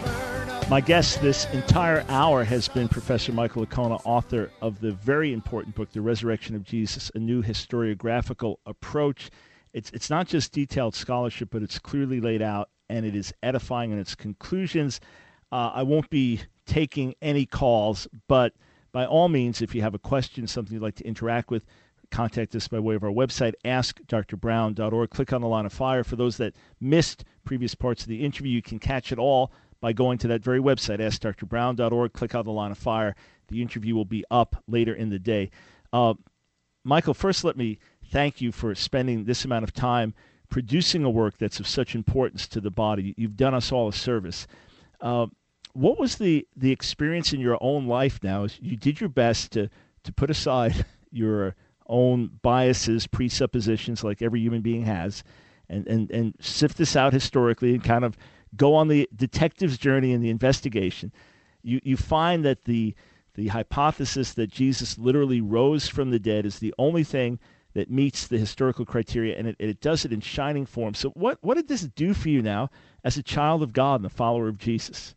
My guest this entire hour has been Professor Michael Licona, author of the very important book, The Resurrection of Jesus, a new historiographical approach. It's, it's not just detailed scholarship, but it's clearly laid out, and it is edifying in its conclusions. Uh, I won't be taking any calls, but by all means, if you have a question, something you'd like to interact with, contact us by way of our website, ask dr brown dot org. Click on the Line of Fire. For those that missed previous parts of the interview, you can catch it all by going to that very website, ask dr brown dot org. Click on the Line of Fire. The interview will be up later in the day. Uh, Michael, first let me thank you for spending this amount of time producing a work that's of such importance to the body. You've done us all a service. Uh, What was the, the experience in your own life now? You did your best to, to put aside your own biases, presuppositions, like every human being has, and, and, and sift this out historically and kind of go on the detective's journey in the investigation. You you find that the the hypothesis that Jesus literally rose from the dead is the only thing that meets the historical criteria, and it, it does it in shining form. So what, what did this do for you now as a child of God and a follower of Jesus?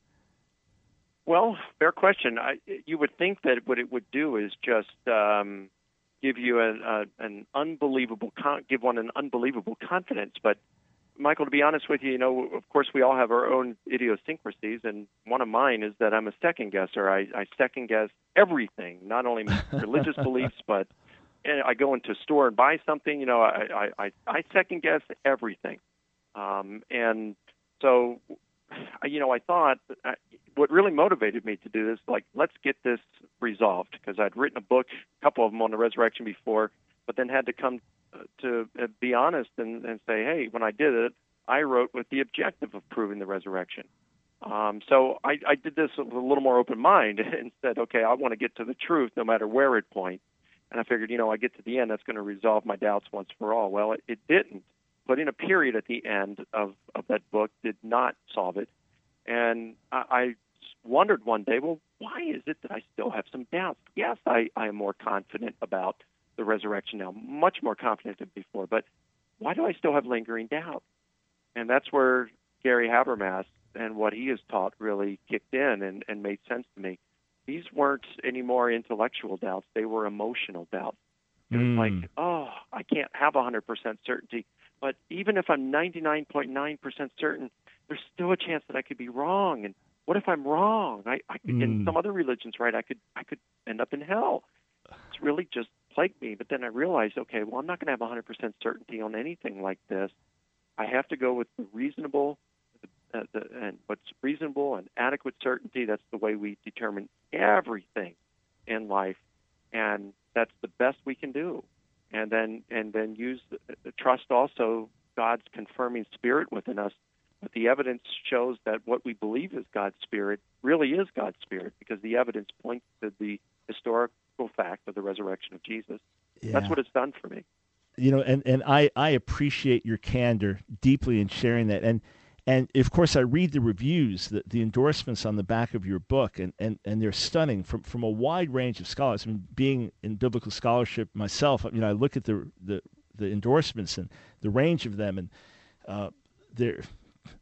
Well, fair question. I, you would think that what it would do is just um, give you a, a, an unbelievable, con- give one an unbelievable confidence. But Michael, to be honest with you, you know, of course, we all have our own idiosyncrasies, and one of mine is that I'm a second guesser. I, I second guess everything, not only my religious beliefs, but and I go into a store and buy something. You know, I I, I second guess everything, um, and so. You know, I thought uh, what really motivated me to do this, like, let's get this resolved, because I'd written a book, a couple of them on the resurrection before, but then had to come uh, to uh, be honest and, and say, hey, when I did it, I wrote with the objective of proving the resurrection. Um, so I, I did this with a little more open mind and said, okay, I want to get to the truth no matter where it points. And I figured, you know, I get to the end, that's going to resolve my doubts once for all. Well, it, it didn't. Putting a period at the end of, of that book did not solve it. And I, I wondered one day, well, why is it that I still have some doubts? Yes, I, I am more confident about the resurrection now, much more confident than before, but why do I still have lingering doubt? And that's where Gary Habermas and what he has taught really kicked in and, and made sense to me. These weren't any more intellectual doubts. They were emotional doubts. It was mm. like, oh, I can't have one hundred percent certainty. But even if I'm ninety-nine point nine percent certain, there's still a chance that I could be wrong. And what if I'm wrong? I, I could, mm. in some other religions, right, I could I could end up in hell. It's really just plagued me. But then I realized, okay, well, I'm not going to have one hundred percent certainty on anything like this. I have to go with the reasonable, uh, the, and what's reasonable and adequate certainty. That's the way we determine everything in life, and that's the best we can do. And then and then use the, the trust also God's confirming spirit within us. But the evidence shows that what we believe is God's spirit really is God's spirit, because the evidence points to the historical fact of the resurrection of Jesus. Yeah. That's what it's done for me. You know, and, and I, I appreciate your candor deeply in sharing that. And and of course I read the reviews, the, the endorsements on the back of your book, and, and, and they're stunning from, from a wide range of scholars. I mean, being in biblical scholarship myself, you know, I look at the the, the endorsements and the range of them, and uh, they're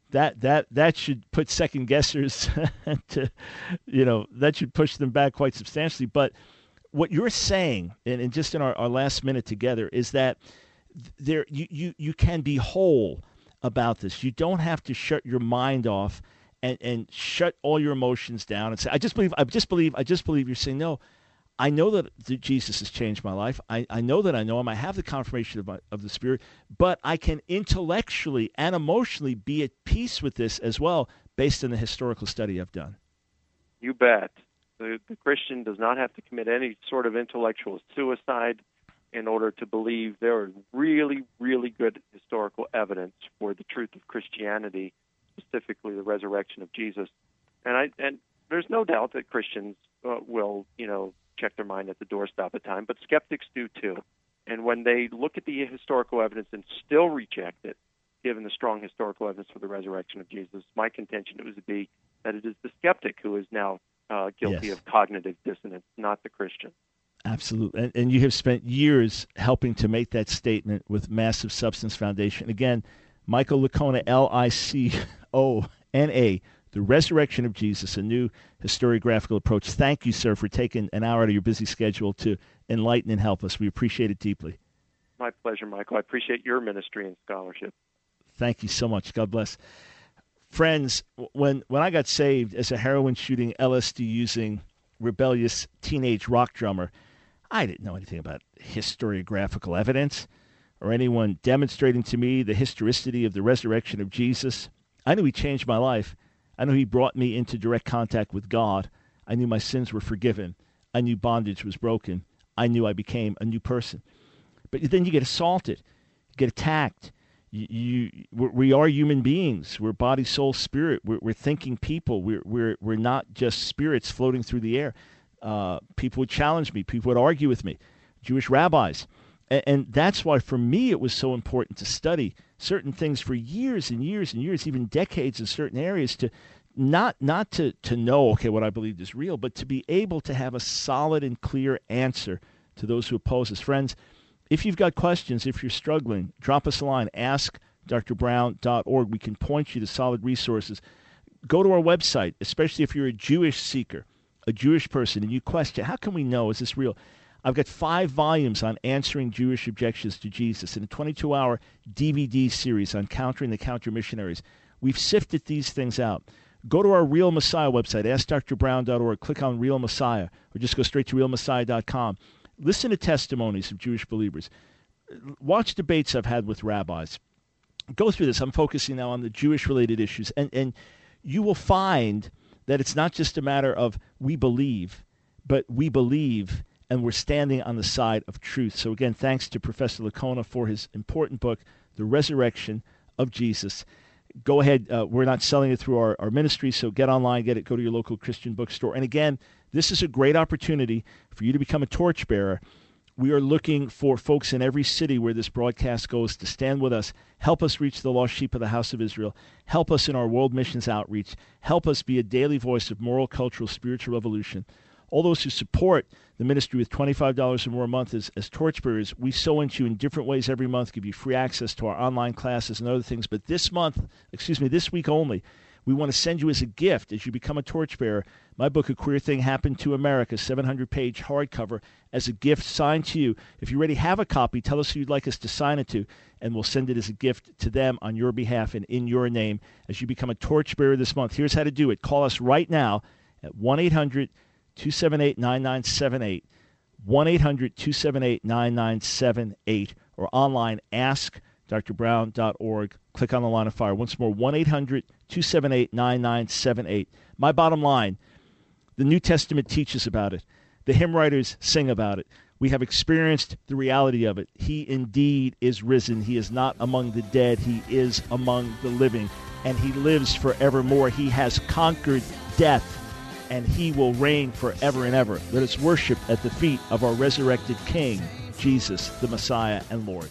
that that that should put second guessers to, you know, that should push them back quite substantially. But what you're saying, and, and just in our, our last minute together, is that there you, you, you can be whole about this. You don't have to shut your mind off and, and shut all your emotions down and say, I just believe, I just believe, I just believe. You're saying, no, I know that Jesus has changed my life. I, I know that I know him. I have the confirmation of, my, of the Spirit, but I can intellectually and emotionally be at peace with this as well, based on the historical study I've done. You bet. The, the Christian does not have to commit any sort of intellectual suicide in order to believe there is really, really good historical evidence for the truth of Christianity, specifically the resurrection of Jesus. And I and there's no doubt that Christians uh, will, you know, check their mind at the doorstop at times, but skeptics do too. And when they look at the historical evidence and still reject it, given the strong historical evidence for the resurrection of Jesus, my contention would be that it is the skeptic who is now uh, guilty yes. of cognitive dissonance, not the Christian. Absolutely. And, and you have spent years helping to make that statement with Massive Substance Foundation. Again, Michael Licona, L I C O N A, The Resurrection of Jesus, a new historiographical approach. Thank you, sir, for taking an hour out of your busy schedule to enlighten and help us. We appreciate it deeply. My pleasure, Michael. I appreciate your ministry and scholarship. Thank you so much. God bless. Friends, when, when I got saved as a heroin-shooting, L S D-using, rebellious teenage rock drummer, I didn't know anything about historiographical evidence or anyone demonstrating to me the historicity of the resurrection of Jesus. I knew he changed my life. I knew he brought me into direct contact with God. I knew my sins were forgiven. I knew bondage was broken. I knew I became a new person. But then you get assaulted, you get attacked. You, you we are human beings. We're body, soul, spirit. We're, we're thinking people. We're we're we're not just spirits floating through the air. Uh, people would challenge me. People would argue with me. Jewish rabbis, and, and that's why for me it was so important to study certain things for years and years and years, even decades in certain areas, to not not to to know okay what I believed is real, but to be able to have a solid and clear answer to those who oppose us. Friends, if you've got questions, if you're struggling, drop us a line, ask d r brown dot org. We can point you to solid resources. Go to our website, especially if you're a Jewish seeker, a Jewish person, and you question, how can we know, is this real? I've got five volumes on answering Jewish objections to Jesus and a twenty-two hour D V D series on countering the counter-missionaries. We've sifted these things out. Go to our Real Messiah website, ask d r brown dot org, click on Real Messiah, or just go straight to real messiah dot com. Listen to testimonies of Jewish believers. Watch debates I've had with rabbis. Go through this. I'm focusing now on the Jewish-related issues. And, and you will find that it's not just a matter of we believe, but we believe and we're standing on the side of truth. So again, thanks to Professor Licona for his important book, The Resurrection of Jesus. Go ahead. Uh, we're not selling it through our, our ministry, so get online, get it, go to your local Christian bookstore. And again, this is a great opportunity for you to become a torchbearer. We are looking for folks in every city where this broadcast goes to stand with us, help us reach the lost sheep of the house of Israel, help us in our world missions outreach, help us be a daily voice of moral, cultural, spiritual revolution. All those who support the ministry with twenty-five dollars or more a month as, as torchbearers, we sow into you in different ways every month, give you free access to our online classes and other things. But this month, excuse me, this week only, we want to send you as a gift as you become a torchbearer my book, A Queer Thing Happened to America, seven hundred page hardcover, as a gift signed to you. If you already have a copy, tell us who you'd like us to sign it to, and we'll send it as a gift to them on your behalf and in your name as you become a torchbearer this month. Here's how to do it. Call us right now at one eight hundred two seven eight nine nine seven eight, one eight hundred two seven eight nine nine seven eight, or online, ask d r brown dot org. Click on the line of fire. Once more, one eight hundred two seven eight nine nine seven eight. My bottom line, the New Testament teaches about it. The hymn writers sing about it. We have experienced the reality of it. He indeed is risen. He is not among the dead. He is among the living, and he lives forevermore. He has conquered death, and he will reign forever and ever. Let us worship at the feet of our resurrected King, Jesus, the Messiah and Lord.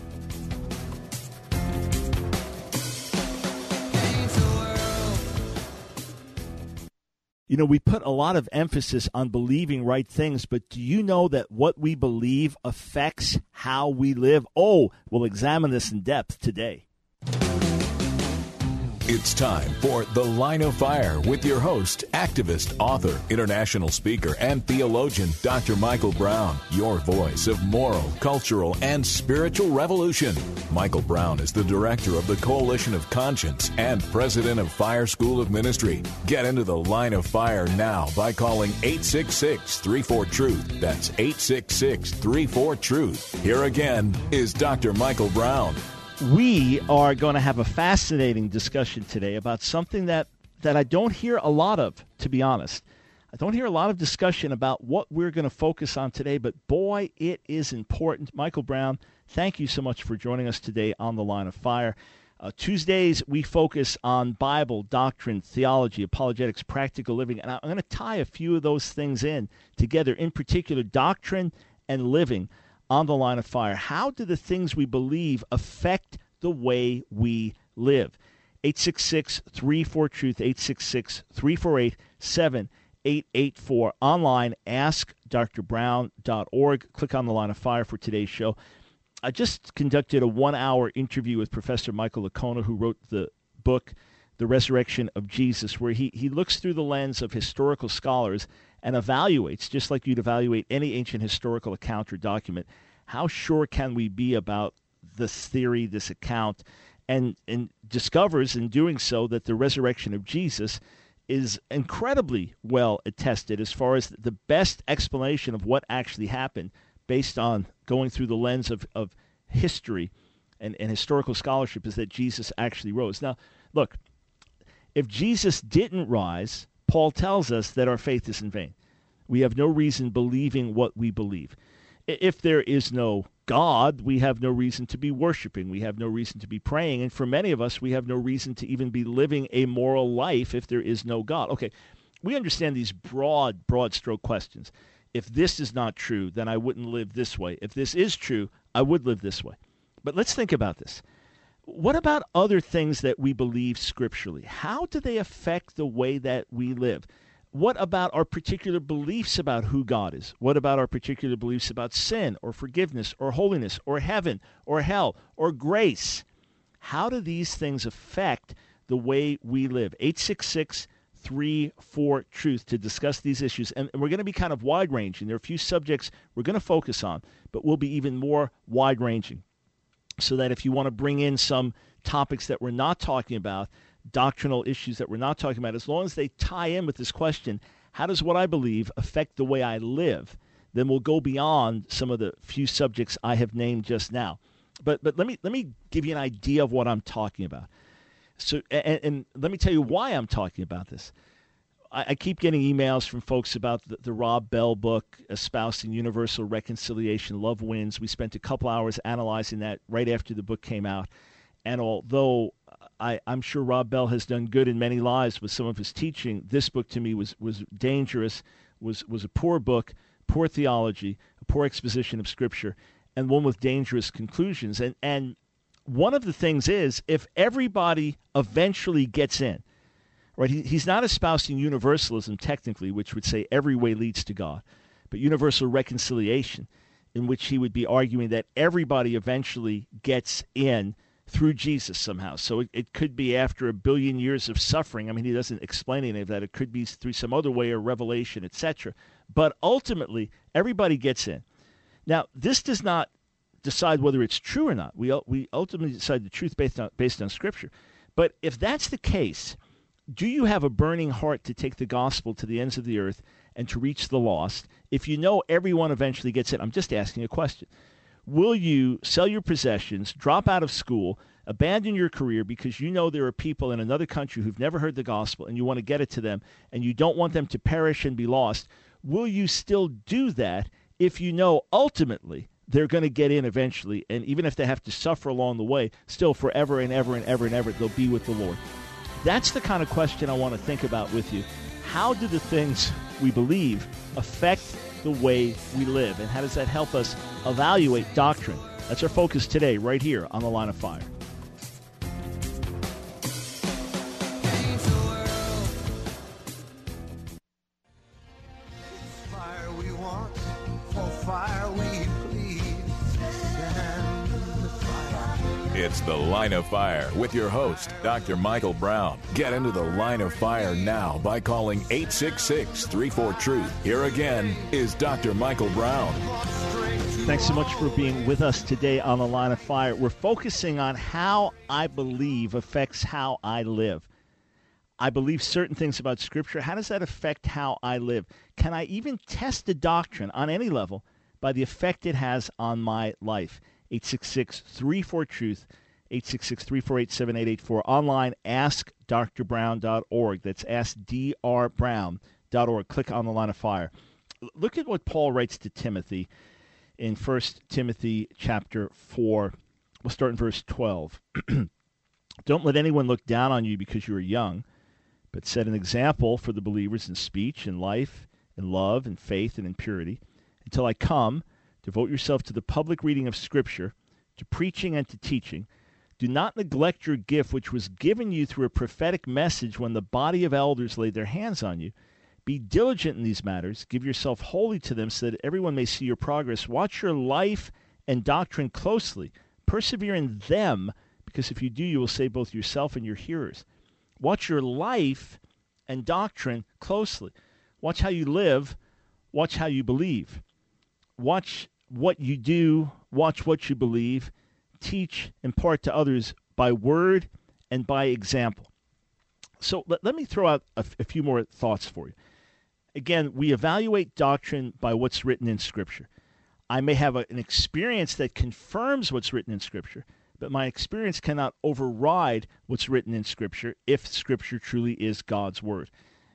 You know, we put a lot of emphasis on believing right things, but do you know that what we believe affects how we live? Oh, we'll examine this in depth today. It's time for The Line of Fire with your host, activist, author, international speaker, and theologian, Doctor Michael Brown, your voice of moral, cultural, and spiritual revolution. Michael Brown is the director of the Coalition of Conscience and president of Fire School of Ministry. Get into The Line of Fire now by calling eight six six, three four, truth. That's eight six six, three four, truth. Here again is Doctor Michael Brown. We are going to have a fascinating discussion today about something that, that I don't hear a lot of, to be honest. I don't hear a lot of discussion about what we're going to focus on today, but boy, it is important. Michael Brown, thank you so much for joining us today on The Line of Fire. Uh, Tuesdays, we focus on Bible, doctrine, theology, apologetics, practical living, and I'm going to tie a few of those things in together, in particular, doctrine and living on The Line of Fire. How do the things we believe affect the way we live? eight six six, three four, truth, eight six six, three four eight, seven eight eight four. Online, ask dr brown dot org. Click on The Line of Fire for today's show. I just conducted a one-hour interview with Professor Michael Licona, who wrote the book, The Resurrection of Jesus, where he, he looks through the lens of historical scholars and evaluates, just like you'd evaluate any ancient historical account or document, how sure can we be about this theory, this account, and, and discovers in doing so that the resurrection of Jesus is incredibly well attested as far as the best explanation of what actually happened based on going through the lens of, of history and, and historical scholarship is that Jesus actually rose. Now, look, if Jesus didn't rise, Paul tells us that our faith is in vain. We have no reason believing what we believe. If there is no God, we have no reason to be worshiping. We have no reason to be praying. And for many of us, we have no reason to even be living a moral life if there is no God. Okay, we understand these broad, broad stroke questions. If this is not true, then I wouldn't live this way. If this is true, I would live this way. But let's think about this. What about other things that we believe scripturally? How do they affect the way that we live? What about our particular beliefs about who God is? What about our particular beliefs about sin or forgiveness or holiness or heaven or hell or grace? How do these things affect the way we live? eight six six, three four, truth to discuss these issues. And we're going to be kind of wide-ranging. There are a few subjects we're going to focus on, but we'll be even more wide-ranging. So that if you want to bring in some topics that we're not talking about, doctrinal issues that we're not talking about, as long as they tie in with this question, how does what I believe affect the way I live, then we'll go beyond some of the few subjects I have named just now. But but let me let me give you an idea of what I'm talking about. So and, and let me tell you why I'm talking about this. I, I keep getting emails from folks about the, the Rob Bell book, Espousing Universal Reconciliation, Love Wins. We spent a couple hours analyzing that right after the book came out. And although I, I'm sure Rob Bell has done good in many lives with some of his teaching, this book to me was, was dangerous, was, was a poor book, poor theology, a poor exposition of Scripture, and one with dangerous conclusions. And, and one of the things is, if everybody eventually gets in, right? He, he's not espousing universalism technically, which would say every way leads to God, but universal reconciliation, in which he would be arguing that everybody eventually gets in through Jesus somehow. So it, it could be after a billion years of suffering. I mean, he doesn't explain any of that. It could be through some other way or revelation, et cetera. But ultimately, everybody gets in. Now, this does not decide whether it's true or not. We we ultimately decide the truth based on based on Scripture. But if that's the case, do you have a burning heart to take the gospel to the ends of the earth and to reach the lost? If you know everyone eventually gets in, I'm just asking a question. Will you sell your possessions, drop out of school, abandon your career because you know there are people in another country who've never heard the gospel and you want to get it to them and you don't want them to perish and be lost? Will you still do that if you know ultimately they're going to get in eventually, and even if they have to suffer along the way, still forever and ever and ever and ever they'll be with the Lord? That's the kind of question I want to think about with you. How do the things we believe affect the way we live, and how does that help us evaluate doctrine? That's our focus today, right here on The Line of Fire. Fire we want, for fire we plead. Stand in the fire. It's The Line of Fire with your host, Doctor Michael Brown. Get into the Line of Fire now by calling eight six six, three four, truth. Here again is Doctor Michael Brown. Thanks so much for being with us today on The Line of Fire. We're focusing on how I believe affects how I live. I believe certain things about Scripture. How does that affect how I live? Can I even test a doctrine on any level by the effect it has on my life? eight six six, three four, truth, eight six six, three four eight, seven eight eight four. Online, ask dr brown dot org. That's ask d r brown dot org. Click on The Line of Fire. Look at what Paul writes to Timothy in First Timothy chapter four. We'll start in verse twelve. Don't let anyone look down on you because you are young, but set an example for the believers in speech, in life, in love, in faith, and in purity. Until I come, devote yourself to the public reading of Scripture, to preaching and to teaching. Do not neglect your gift, which was given you through a prophetic message when the body of elders laid their hands on you. Be diligent in these matters. Give yourself wholly to them so that everyone may see your progress. Watch your life and doctrine closely. Persevere in them, because if you do, you will save both yourself and your hearers. Watch your life and doctrine closely. Watch how you live. Watch how you believe. Watch what you do, watch what you believe, teach, impart to others by word and by example. So let, let me throw out a, a few more thoughts for you. Again, we evaluate doctrine by what's written in Scripture. I may have a, an experience that confirms what's written in Scripture, but my experience cannot override what's written in Scripture if Scripture truly is God's Word.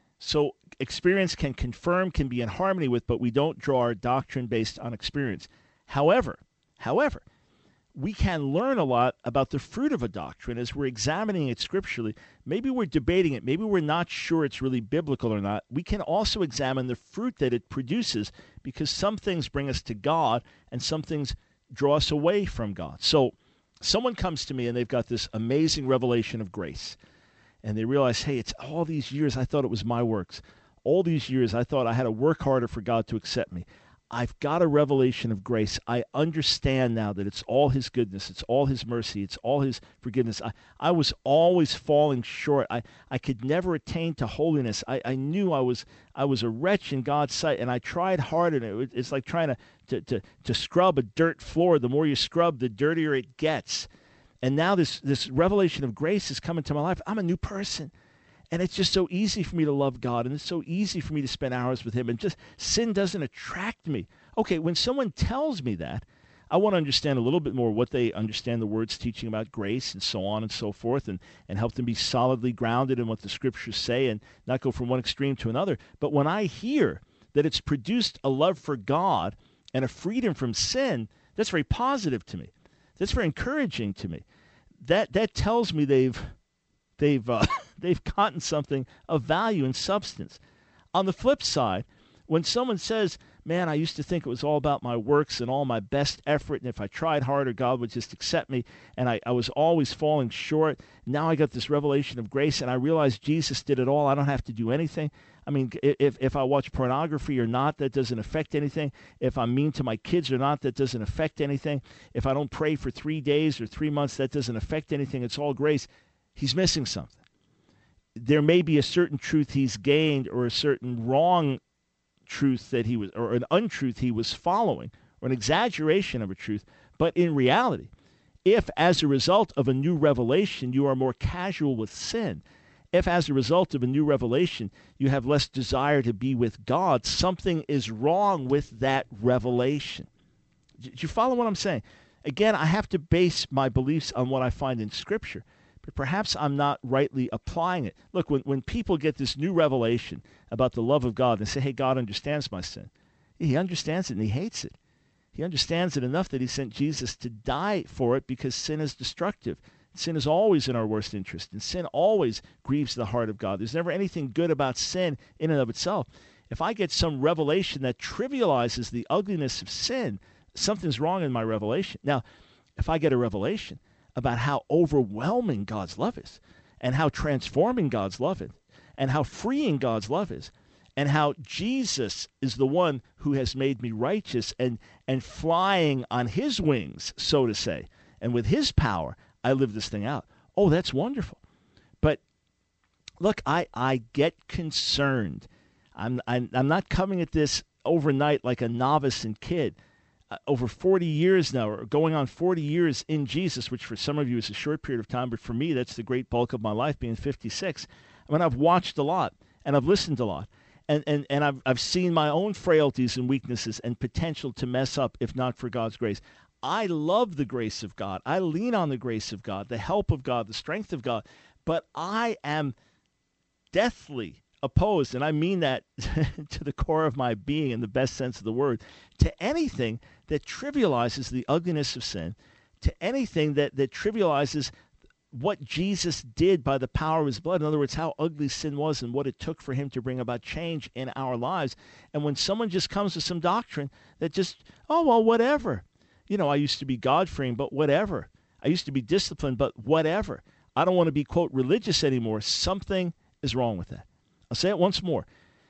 So experience can confirm, can be in harmony with, but we don't draw our doctrine based on experience. However, however, we can learn a lot about the fruit of a doctrine as we're examining it scripturally. Maybe we're debating it. Maybe we're not sure it's really biblical or not. We can also examine the fruit that it produces, because some things bring us to God and some things draw us away from God. So someone comes to me and they've got this amazing revelation of grace. And they realize, hey, it's all these years I thought it was my works. All these years I thought I had to work harder for God to accept me. I've got a revelation of grace. I understand now that it's all His goodness. It's all His mercy. It's all His forgiveness. I, I was always falling short. I, I could never attain to holiness. I, I knew I was I was a wretch in God's sight, and I tried hard, and it, it's like trying to, to, to, to scrub a dirt floor. The more you scrub, the dirtier it gets. And now this, this revelation of grace is coming to my life. I'm a new person. And it's just so easy for me to love God. And it's so easy for me to spend hours with Him. And just sin doesn't attract me. Okay, when someone tells me that, I want to understand a little bit more what they understand the Word's teaching about grace and so on and so forth, and, and help them be solidly grounded in what the Scriptures say and not go from one extreme to another. But when I hear that it's produced a love for God and a freedom from sin, that's very positive to me. That's very encouraging to me. That that tells me they've they've uh, they've gotten something of value and substance. On the flip side, when someone says, "Man, I used to think it was all about my works and all my best effort, and if I tried harder, God would just accept me, and I, I was always falling short. Now I got this revelation of grace, and I realized Jesus did it all. I don't have to do anything. I mean, if if I watch pornography or not, that doesn't affect anything. If I'm mean to my kids or not, that doesn't affect anything. If I don't pray for three days or three months, that doesn't affect anything. It's all grace." He's missing something. There may be a certain truth he's gained, or a certain wrong truth that he was, or an untruth he was following, or an exaggeration of a truth. But in reality, if as a result of a new revelation you are more casual with sin, if as a result of a new revelation you have less desire to be with God, something is wrong with that revelation. Do you follow what I'm saying? Again, I have to base my beliefs on what I find in Scripture, but perhaps I'm not rightly applying it. Look, when, when people get this new revelation about the love of God and say, hey, God understands my sin, He understands it and He hates it. He understands it enough that He sent Jesus to die for it, because sin is destructive. Sin is always in our worst interest, and sin always grieves the heart of God. There's never anything good about sin in and of itself. If I get some revelation that trivializes the ugliness of sin, something's wrong in my revelation. Now, if I get a revelation about how overwhelming God's love is, and how transforming God's love is, and how freeing God's love is, and how Jesus is the one who has made me righteous, and, and flying on His wings, so to say, and with His power, I live this thing out. Oh, that's wonderful. But look, I, I get concerned. I'm, I'm I'm not coming at this overnight like a novice and kid. Uh, over forty years now, or going on forty years in Jesus, which for some of you is a short period of time, but for me, that's the great bulk of my life, being fifty-six. I mean, I've watched a lot, and I've listened a lot, and, and, and I've, I've seen my own frailties and weaknesses and potential to mess up if not for God's grace. I love the grace of God. I lean on the grace of God, the help of God, the strength of God, but I am deathly opposed, and I mean that to the core of my being in the best sense of the word, to anything that trivializes the ugliness of sin, to anything that, that trivializes what Jesus did by the power of his blood. In other words, how ugly sin was and what it took for him to bring about change in our lives. And when someone just comes with some doctrine that just, oh, well, whatever. You know, I used to be God-fearing, but whatever. I used to be disciplined, but whatever. I don't want to be, quote, religious anymore. Something is wrong with that. I'll say it once more.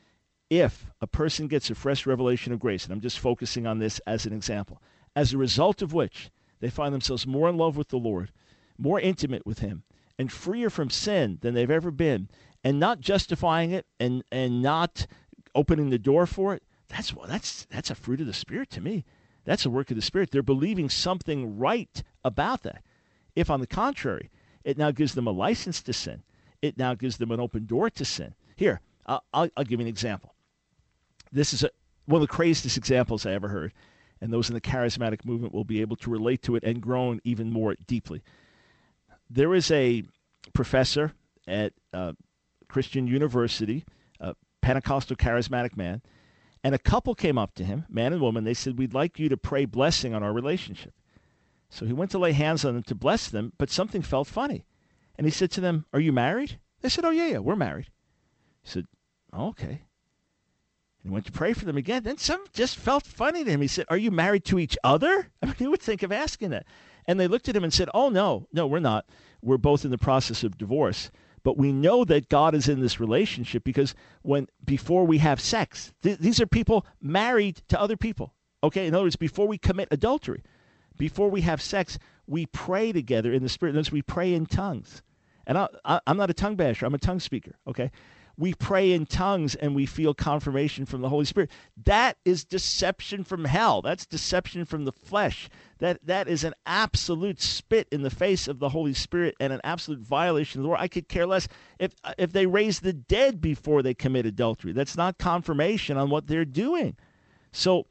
If a person gets a fresh revelation of grace, and I'm just focusing on this as an example, as a result of which they find themselves more in love with the Lord, more intimate with him, and freer from sin than they've ever been, and not justifying it and, and not opening the door for it, that's, well, that's, that's a fruit of the Spirit to me. That's a work of the Spirit. They're believing something right about that. If, on the contrary, it now gives them a license to sin, it now gives them an open door to sin. Here, I'll, I'll, I'll give you an example. This is a, one of the craziest examples I ever heard, and those in the charismatic movement will be able to relate to it and groan even more deeply. There is a professor at uh, Christian University, a Pentecostal charismatic man, and a couple came up to him, man and woman. They said, we'd like you to pray blessing on our relationship. So he went to lay hands on them to bless them, but something felt funny. And he said to them, are you married? They said, oh, yeah, yeah, we're married. He said, oh, okay. And he went to pray for them again. Then something just felt funny to him. He said, are you married to each other? I mean, who would think of asking that? And they looked at him and said, oh, no, no, we're not. We're both in the process of divorce. But we know that God is in this relationship because when before we have sex, th- these are people married to other people. Okay, in other words, before we commit adultery, before we have sex, we pray together in the Spirit. In other words, we pray in tongues. And I, I, I'm not a tongue basher. I'm a tongue speaker, okay? We pray in tongues and we feel confirmation from the Holy Spirit. That is deception from hell. That's deception from the flesh. That That is an absolute spit in the face of the Holy Spirit and an absolute violation of the Lord. I could care less if if they raise the dead before they commit adultery. That's not confirmation on what they're doing. So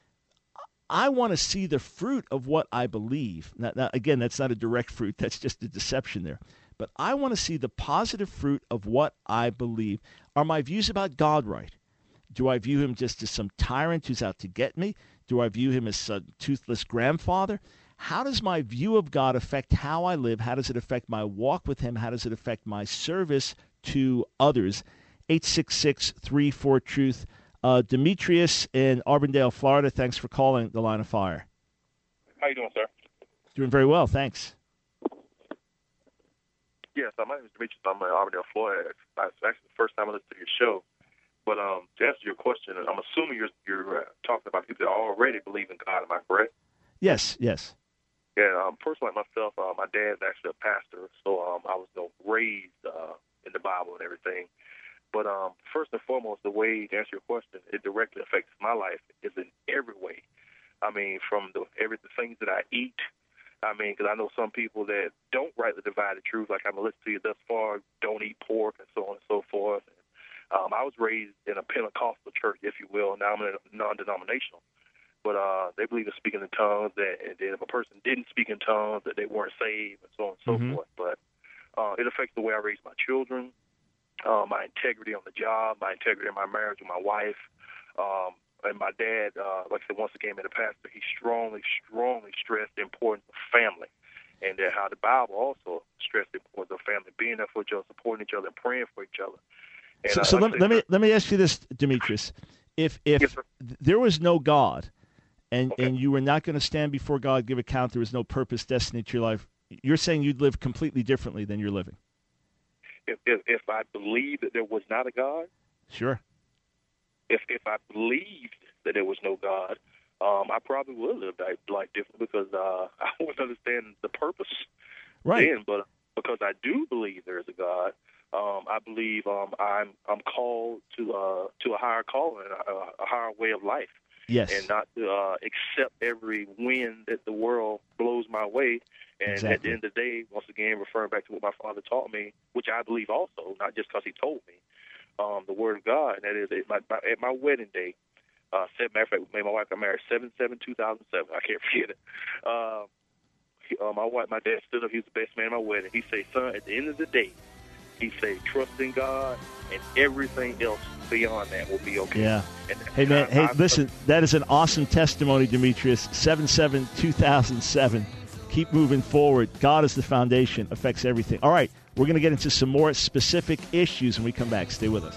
I want to see the fruit of what I believe. Now, now, again, that's not a direct fruit. That's just a deception there. But I want to see the positive fruit of what I believe. Are my views about God right? Do I view him just as some tyrant who's out to get me? Do I view him as a toothless grandfather? How does my view of God affect how I live? How does it affect my walk with him? How does it affect my service to others? eight six six, three four, truth. Uh, Demetrius in Auburndale, Florida, thanks for calling the Line of Fire. How you doing, sir? Doing very well, thanks. Yes, uh, my name is Demetrius. I'm in Auburndale, Florida. It's actually the first time I listened to your show. But um, to answer your question, I'm assuming you're you're uh, talking about people that already believe in God. Am I correct? Yes, yes. Yeah, um, personally, like myself, uh, my dad's actually a pastor, so um, I was you know, raised uh, in the Bible and everything. But um, first and foremost, the way to answer your question, it directly affects my life is in every way. I mean, from the every the things that I eat. I mean, because I know some people that don't rightly divide the truth, like I'm going to listen to you thus far, don't eat pork and so on and so forth. And, um, I was raised in a Pentecostal church, if you will. Now I'm in a non-denominational. But uh, they believe in speaking in tongues, that, and that if a person didn't speak in tongues, that they weren't saved and so on and so mm-hmm. forth. But uh, it affects the way I raise my children, uh, my integrity on the job, my integrity in my marriage with my wife. Um, And my dad, uh, like I said, once again, as a pastor, he strongly, strongly stressed the importance of family, and that how the Bible also stressed the importance of family, being there for each other, supporting each other, and praying for each other. And, so, uh, so like let, let me let me ask you this, Demetrius: if if yes, there was no God, and okay. and you were not going to stand before God, give account, there was no purpose, destiny to your life, you're saying you'd live completely differently than you're living. If if, if I believed that there was not a God, sure. If if I believed that there was no God, um, I probably would live that life differently because uh, I would understand the purpose right. then. But because I do believe there is a God, um, I believe um, I'm I'm called to uh, to a higher calling, a, a higher way of life. Yes. And not to uh, accept every wind that the world blows my way. And exactly. at the end of the day, once again, referring back to what my father taught me, which I believe also, not just because he told me, um, the Word of God. And that is at my, my, at my wedding day. Uh, matter of fact, me and my wife got married seven seven two thousand seven. I can't forget it. Uh, he, uh, my wife, my dad stood up. He was the best man at my wedding. He said, "Son, at the end of the day," he said, "trust in God, and everything else beyond that will be okay." Yeah. And, hey, man, I, hey, I, listen, that is an awesome testimony, Demetrius. seven seven two thousand seven. Keep moving forward. God is the foundation, affects everything. All right, we're going to get into some more specific issues when we come back. Stay with us.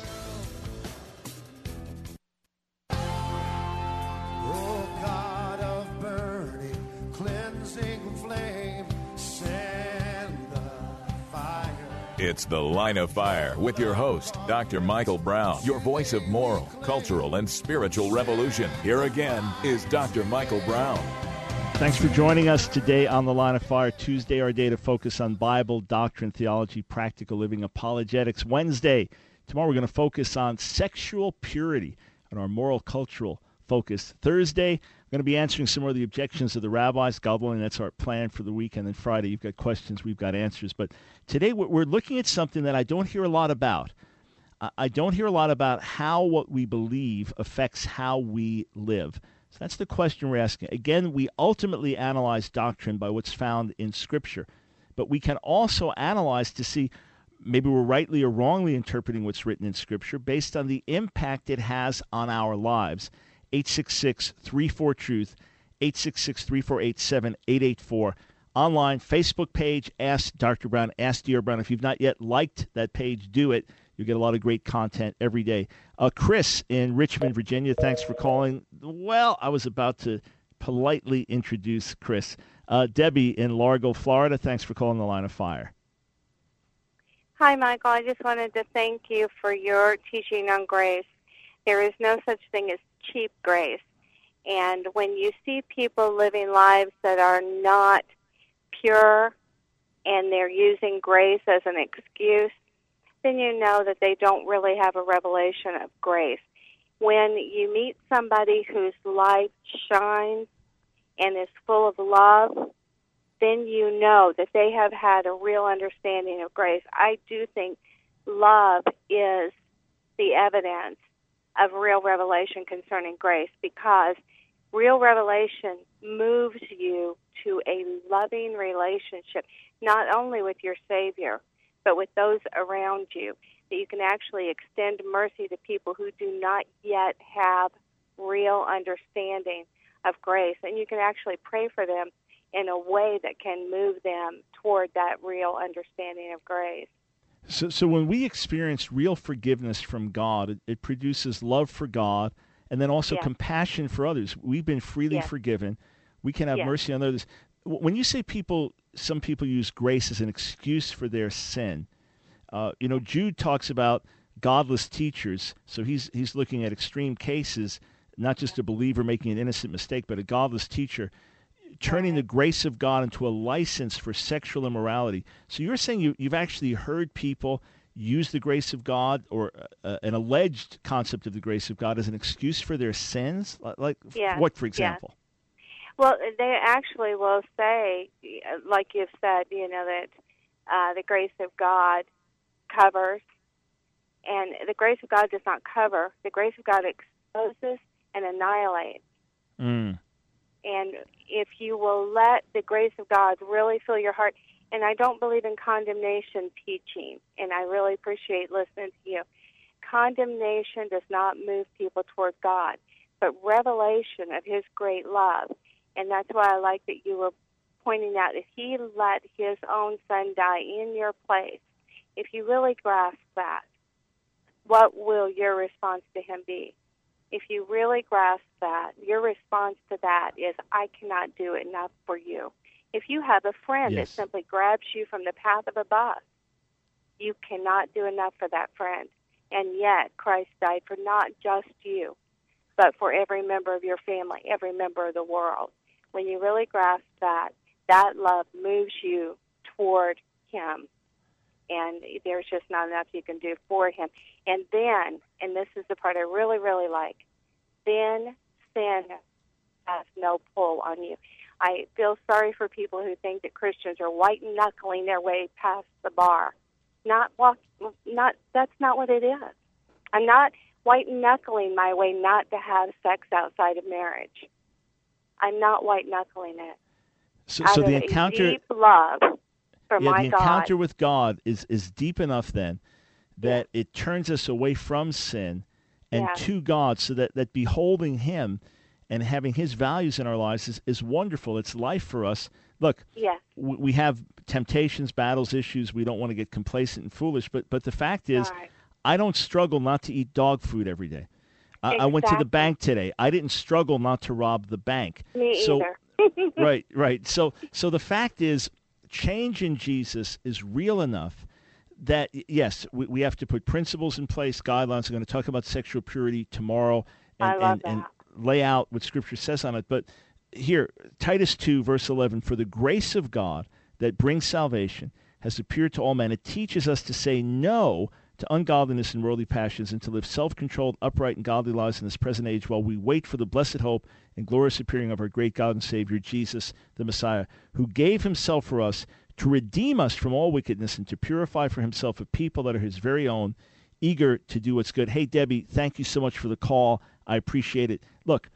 It's The Line of Fire with your host, Doctor Michael Brown, your voice of moral, cultural, and spiritual revolution. Here again is Doctor Michael Brown. Thanks for joining us today on The Line of Fire. Tuesday, our day to focus on Bible, doctrine, theology, practical living, apologetics. Wednesday, tomorrow we're going to focus on sexual purity and our moral, cultural focus. Thursday, we're going to be answering some more of the objections of the rabbis. God willing, that's our plan for the week. And then Friday, you've got questions, we've got answers. But today, we're looking at something that I don't hear a lot about. I don't hear a lot about how what we believe affects how we live. So that's the question we're asking. Again, we ultimately analyze doctrine by what's found in Scripture. But we can also analyze to see maybe we're rightly or wrongly interpreting what's written in Scripture based on the impact it has on our lives. eight six six, three four, truth, eight six six, three four eight, seven eight eight four. Online, Facebook page, Ask Doctor Brown, Ask D R Brown. If you've not yet liked that page, do it. You'll get a lot of great content every day. Uh, Chris in Richmond, Virginia, thanks for calling. Well, I was about to politely introduce Chris. Uh, Debbie in Largo, Florida, thanks for calling The Line of Fire. Hi, Michael. I just wanted to thank you for your teaching on grace. There is no such thing as cheap grace. And when you see people living lives that are not pure and they're using grace as an excuse, then you know that they don't really have a revelation of grace. When you meet somebody whose life shines and is full of love, then you know that they have had a real understanding of grace. I do think love is the evidence of real revelation concerning grace, because real revelation moves you to a loving relationship, not only with your Savior, but with those around you, that you can actually extend mercy to people who do not yet have real understanding of grace. And you can actually pray for them in a way that can move them toward that real understanding of grace. So, so when we experience real forgiveness from God, it, it produces love for God and then also yes. compassion for others. We've been freely yes. forgiven. We can have yes. mercy on others. When you say people, some people use grace as an excuse for their sin, uh, you know, Jude talks about godless teachers. So he's he's looking at extreme cases, not just a believer making an innocent mistake, but a godless teacher turning the grace of God into a license for sexual immorality. So you're saying you, you've actually heard people use the grace of God, or uh, an alleged concept of the grace of God, as an excuse for their sins? Like yes. what, for example? Yes. Well, they actually will say, like you've said, you know, that uh, the grace of God covers, and the grace of God does not cover. The grace of God exposes and annihilates. Mm. And if you will let the grace of God really fill your heart, and I don't believe in condemnation teaching, and I really appreciate listening to you. Condemnation does not move people towards God, but revelation of His great love. And that's why I like that you were pointing out that He let His own Son die in your place. If you really grasp that, what will your response to Him be? If you really grasp that, your response to that is, I cannot do enough for you. If you have a friend yes. that simply grabs you from the path of a bus, you cannot do enough for that friend. And yet, Christ died for not just you, but for every member of your family, every member of the world. When you really grasp that, that love moves you toward him. And there's just not enough you can do for him. And then, and this is the part I really, really like, then sin has no pull on you. I feel sorry for people who think that Christians are white-knuckling their way past the bar. Not walk, not that's not what it is. I'm not white-knuckling my way not to have sex outside of marriage. I'm not white-knuckling it. So, Out so of the a encounter, deep love for yeah, my the God. encounter with God is is deep enough then that yeah. it turns us away from sin and yeah. to God, so that, that beholding Him and having His values in our lives is, is wonderful. It's life for us. Look, yes. we, we have temptations, battles, issues. We don't want to get complacent and foolish, but but the fact is, right. I don't struggle not to eat dog food every day. I, exactly. I went to the bank today. I didn't struggle not to rob the bank. Me so, either. right, right. So, so the fact is, change in Jesus is real enough that, yes, we, we have to put principles in place, guidelines. I'm going to talk about sexual purity tomorrow and, I love and, that. and lay out what Scripture says on it. But here, Titus two, verse eleven, for the grace of God that brings salvation has appeared to all men. It teaches us to say no to ungodliness and worldly passions, and to live self-controlled, upright, and godly lives in this present age while we wait for the blessed hope and glorious appearing of our great God and Savior, Jesus the Messiah, who gave himself for us to redeem us from all wickedness and to purify for himself a people that are his very own, eager to do what's good. Hey, Debbie, thank you so much for the call. I appreciate it. Look,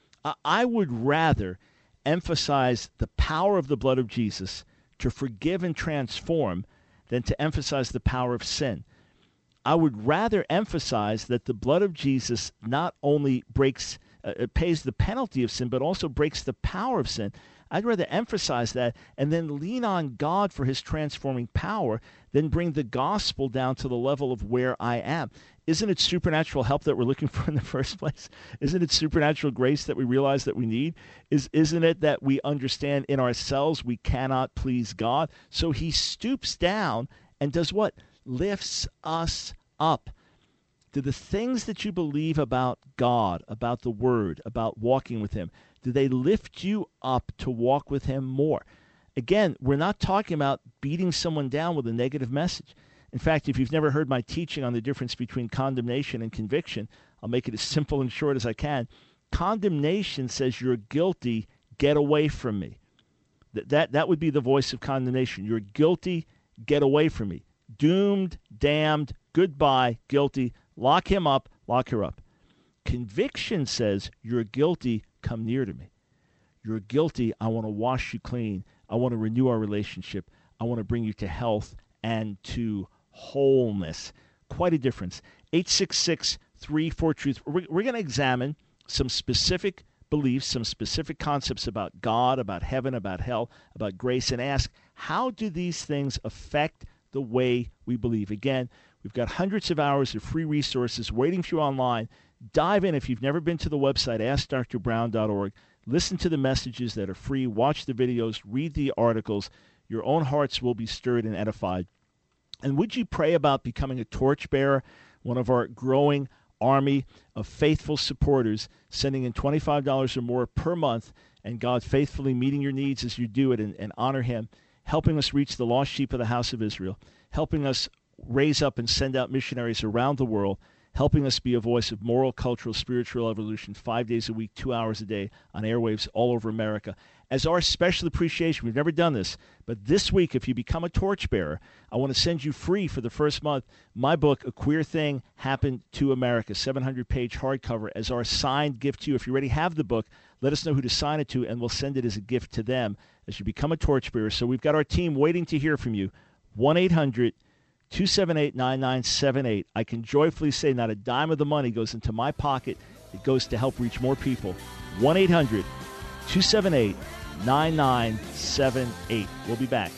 I would rather emphasize the power of the blood of Jesus to forgive and transform than to emphasize the power of sin. I would rather emphasize that the blood of Jesus not only breaks, uh, pays the penalty of sin, but also breaks the power of sin. I'd rather emphasize that and then lean on God for his transforming power than bring the gospel down to the level of where I am. Isn't it supernatural help that we're looking for in the first place? Isn't it supernatural grace that we realize that we need? Is, isn't it that we understand in ourselves we cannot please God? So he stoops down and does what? Lifts us up. Do the things that you believe about God, about the Word, about walking with him, do they lift you up to walk with him more? Again, we're not talking about beating someone down with a negative message. In fact, if you've never heard my teaching on the difference between condemnation and conviction, I'll make it as simple and short as I can. Condemnation says you're guilty, get away from me. That, that, that would be the voice of condemnation. You're guilty, get away from me. Doomed, damned, goodbye, guilty, lock him up, lock her up. Conviction says you're guilty, come near to me. You're guilty, I want to wash you clean. I want to renew our relationship. I want to bring you to health and to wholeness. Quite a difference. eight six six, three four, truth. We're, we're going to examine some specific beliefs, some specific concepts about God, about heaven, about hell, about grace, and ask, how do these things affect the way we believe? Again, we've got hundreds of hours of free resources waiting for you online. Dive in. If you've never been to the website, ask dr brown dot org. Listen to the messages that are free. Watch the videos. Read the articles. Your own hearts will be stirred and edified. And would you pray about becoming a torchbearer, one of our growing army of faithful supporters, sending in twenty-five dollars or more per month, and God faithfully meeting your needs as you do it and, and honor him, helping us reach the lost sheep of the house of Israel, helping us raise up and send out missionaries around the world, helping us be a voice of moral, cultural, spiritual evolution five days a week, two hours a day on airwaves all over America. As our special appreciation, we've never done this, but this week, if you become a torchbearer, I want to send you free for the first month my book, A Queer Thing Happened to America, seven hundred page hardcover, as our signed gift to you. If you already have the book, let us know who to sign it to, and we'll send it as a gift to them as you become a torchbearer. So we've got our team waiting to hear from you. one eight hundred two seven eight nine nine seven eight. I can joyfully say not a dime of the money goes into my pocket. It goes to help reach more people. one eight hundred two seven eight nine nine seven eight. We'll be back.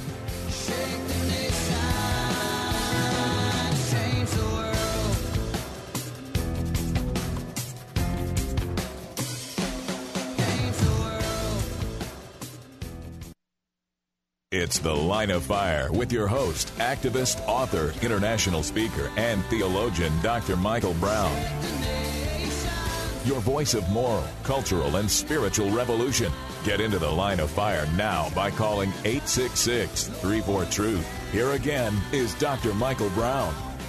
It's The Line of Fire with your host, activist, author, international speaker, and theologian, Doctor Michael Brown. your voice of moral, cultural, and spiritual revolution. Get into the Line of Fire now by calling eight six six, three four, truth. Here again is Doctor Michael Brown.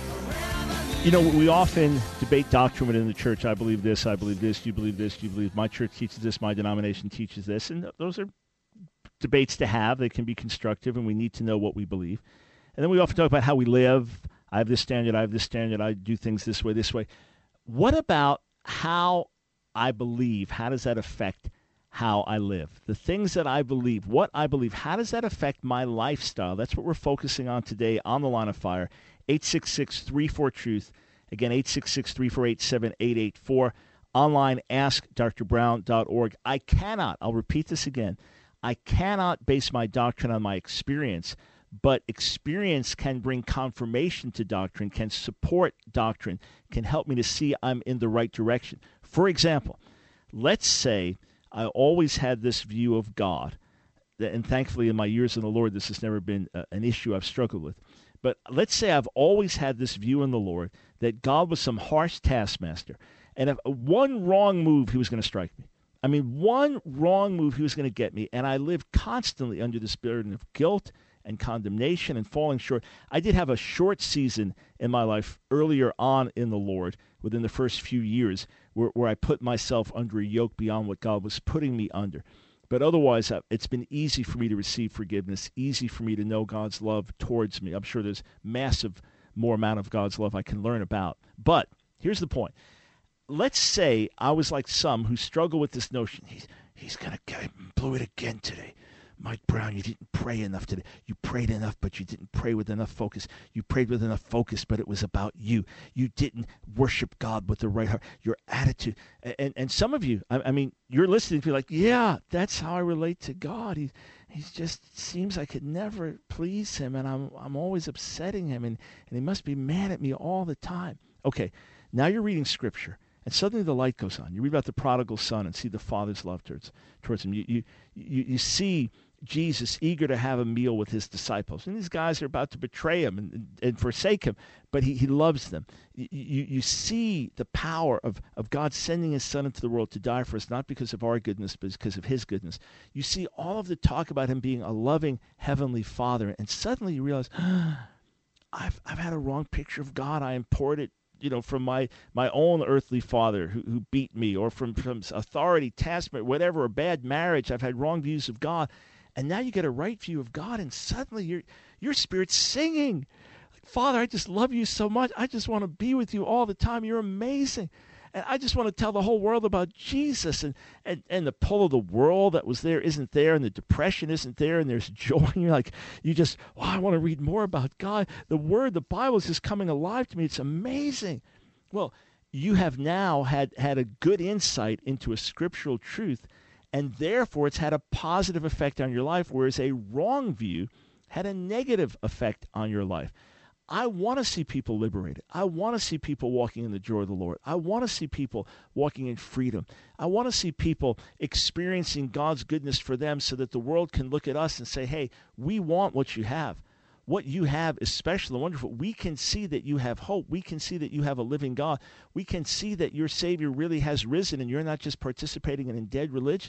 You know, we often debate doctrine within the church. I believe this, I believe this, you believe this, you believe my church teaches this, my denomination teaches this. And those are debates to have. They can be constructive, and we need to know what we believe. And then we often talk about how we live. I have this standard, I have this standard, I do things this way, this way. What about how I believe? How does that affect how I live? The things that I believe, what I believe, how does that affect my lifestyle? That's what we're focusing on today on the Line of Fire. eight six six, three four, truth. Again, eight six six, three four eight, seven eight eight four. Online, ask dr brown dot org. I cannot, I'll repeat this again, I cannot base my doctrine on my experience, but experience can bring confirmation to doctrine, can support doctrine, can help me to see I'm in the right direction. For example, let's say I always had this view of God, and thankfully in my years in the Lord, this has never been a, an issue I've struggled with. But let's say I've always had this view in the Lord that God was some harsh taskmaster, and if one wrong move, he was going to strike me. I mean, one wrong move, he was going to get me, and I lived constantly under this burden of guilt and condemnation and falling short. I did have a short season in my life earlier on in the Lord, within the first few years, where, where I put myself under a yoke beyond what God was putting me under. But otherwise, it's been easy for me to receive forgiveness, easy for me to know God's love towards me. I'm sure there's massive more amount of God's love I can learn about. But here's the point. Let's say I was like some who struggle with this notion. He's, he's going to get it and blew it again today. Mike Brown, you didn't pray enough today. You prayed enough, but you didn't pray with enough focus. You prayed with enough focus, but it was about you. You didn't worship God with the right heart. Your attitude. And and some of you, I, I mean, you're listening to be like, yeah, that's how I relate to God. He he just seems I could never please him, and I'm I'm always upsetting him, and, and he must be mad at me all the time. Okay, now you're reading Scripture. And suddenly the light goes on. You read about the prodigal son and see the father's love towards, towards him. You, you, you, you see Jesus eager to have a meal with his disciples. And these guys are about to betray him and, and forsake him, but he, he loves them. You, you, you see the power of, of God sending his son into the world to die for us, not because of our goodness, but because of his goodness. You see all of the talk about him being a loving heavenly father, and suddenly you realize, ah, I've, I've had a wrong picture of God. I imported you know, from my, my own earthly father who, who beat me, or from, from authority, taskmaster, whatever, a bad marriage. I've had wrong views of God. And now you get a right view of God, and suddenly your your spirit's singing. Like, Father, I just love you so much. I just want to be with you all the time. You're amazing. And I just want to tell the whole world about Jesus. And, and, and the pull of the world that was there isn't there, and the depression isn't there, and there's joy. And you're like, you just, oh, I want to read more about God. The Word, the Bible is just coming alive to me. It's amazing. Well, you have now had, had a good insight into a scriptural truth, and therefore it's had a positive effect on your life, whereas a wrong view had a negative effect on your life. I want to see people liberated. I want to see people walking in the joy of the Lord. I want to see people walking in freedom. I want to see people experiencing God's goodness for them, so that the world can look at us and say, hey, we want what you have. What you have is special and wonderful. We can see that you have hope. We can see that you have a living God. We can see that your Savior really has risen, and you're not just participating in a dead religion.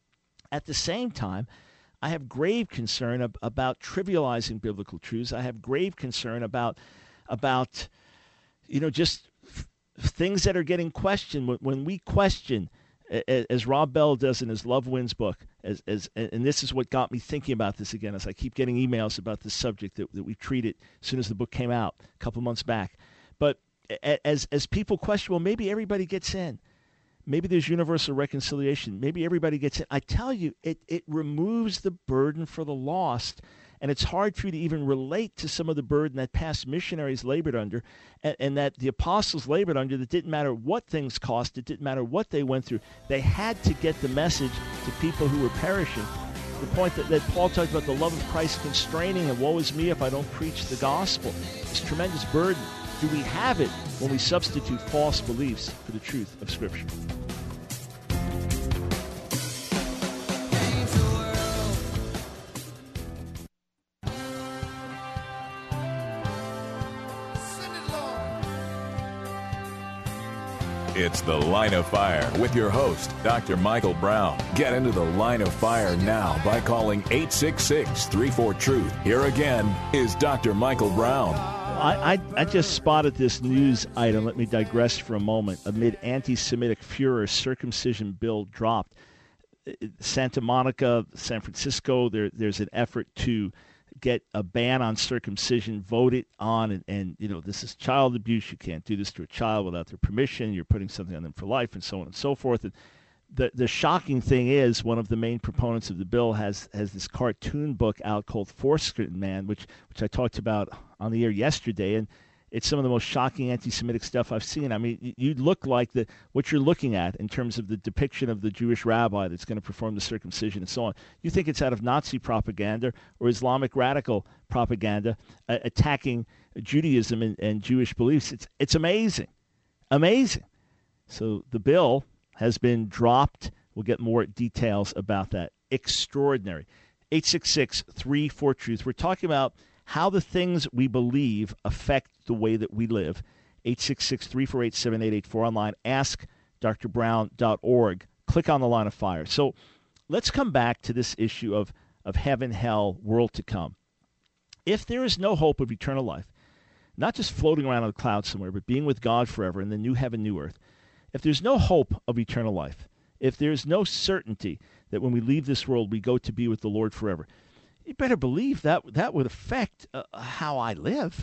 At the same time, I have grave concern ab- about trivializing biblical truths. I have grave concern about, about you know, just f- things that are getting questioned. When, when we question, a- as Rob Bell does in his Love Wins book, as, as and this is what got me thinking about this again, as I keep getting emails about this subject that, that we treated as soon as the book came out a couple months back. But a- as as people question, well, maybe everybody gets in. Maybe there's universal reconciliation. Maybe everybody gets it. I tell you, it, it removes the burden for the lost, and it's hard for you to even relate to some of the burden that past missionaries labored under, and, and that the apostles labored under, that didn't matter what things cost, it didn't matter what they went through. They had to get the message to people who were perishing. The point that, that Paul talked about, the love of Christ constraining, and woe is me if I don't preach the gospel. It's a tremendous burden. Do we have it when we substitute false beliefs for the truth of Scripture? It's The Line of Fire with your host, Doctor Michael Brown. Get into The Line of Fire now by calling eight six six, three four, truth. Here again is Doctor Michael Brown. I, I, I just spotted this news item. Let me digress for a moment. Amid anti-Semitic furor, circumcision bill dropped. Santa Monica, San Francisco, there, there's an effort to get a ban on circumcision voted on, and, and you know, this is child abuse. You can't do this to a child without their permission. You're putting something on them for life, and so on and so forth. And the the shocking thing is, one of the main proponents of the bill has has this cartoon book out called Foreskin Man, which which I talked about on the air yesterday, and it's some of the most shocking anti-Semitic stuff I've seen. I mean, you look like the what you're looking at in terms of the depiction of the Jewish rabbi that's going to perform the circumcision and so on. You think it's out of Nazi propaganda or Islamic radical propaganda uh, attacking Judaism and, and Jewish beliefs. It's it's amazing, amazing. So the bill has been dropped. We'll get more details about that. Extraordinary. eight six six, three four, truth. We're talking about how the things we believe affect the way that we live. eight six six, three four eight, seven eight eight four online. ask dr brown dot org. Click on the Line of Fire. So let's come back to this issue of, of heaven, hell, world to come. If there is no hope of eternal life, not just floating around on a cloud somewhere, but being with God forever in the new heaven, new earth, if there's no hope of eternal life, if there's no certainty that when we leave this world we go to be with the Lord forever, you better believe that that would affect uh, how I live.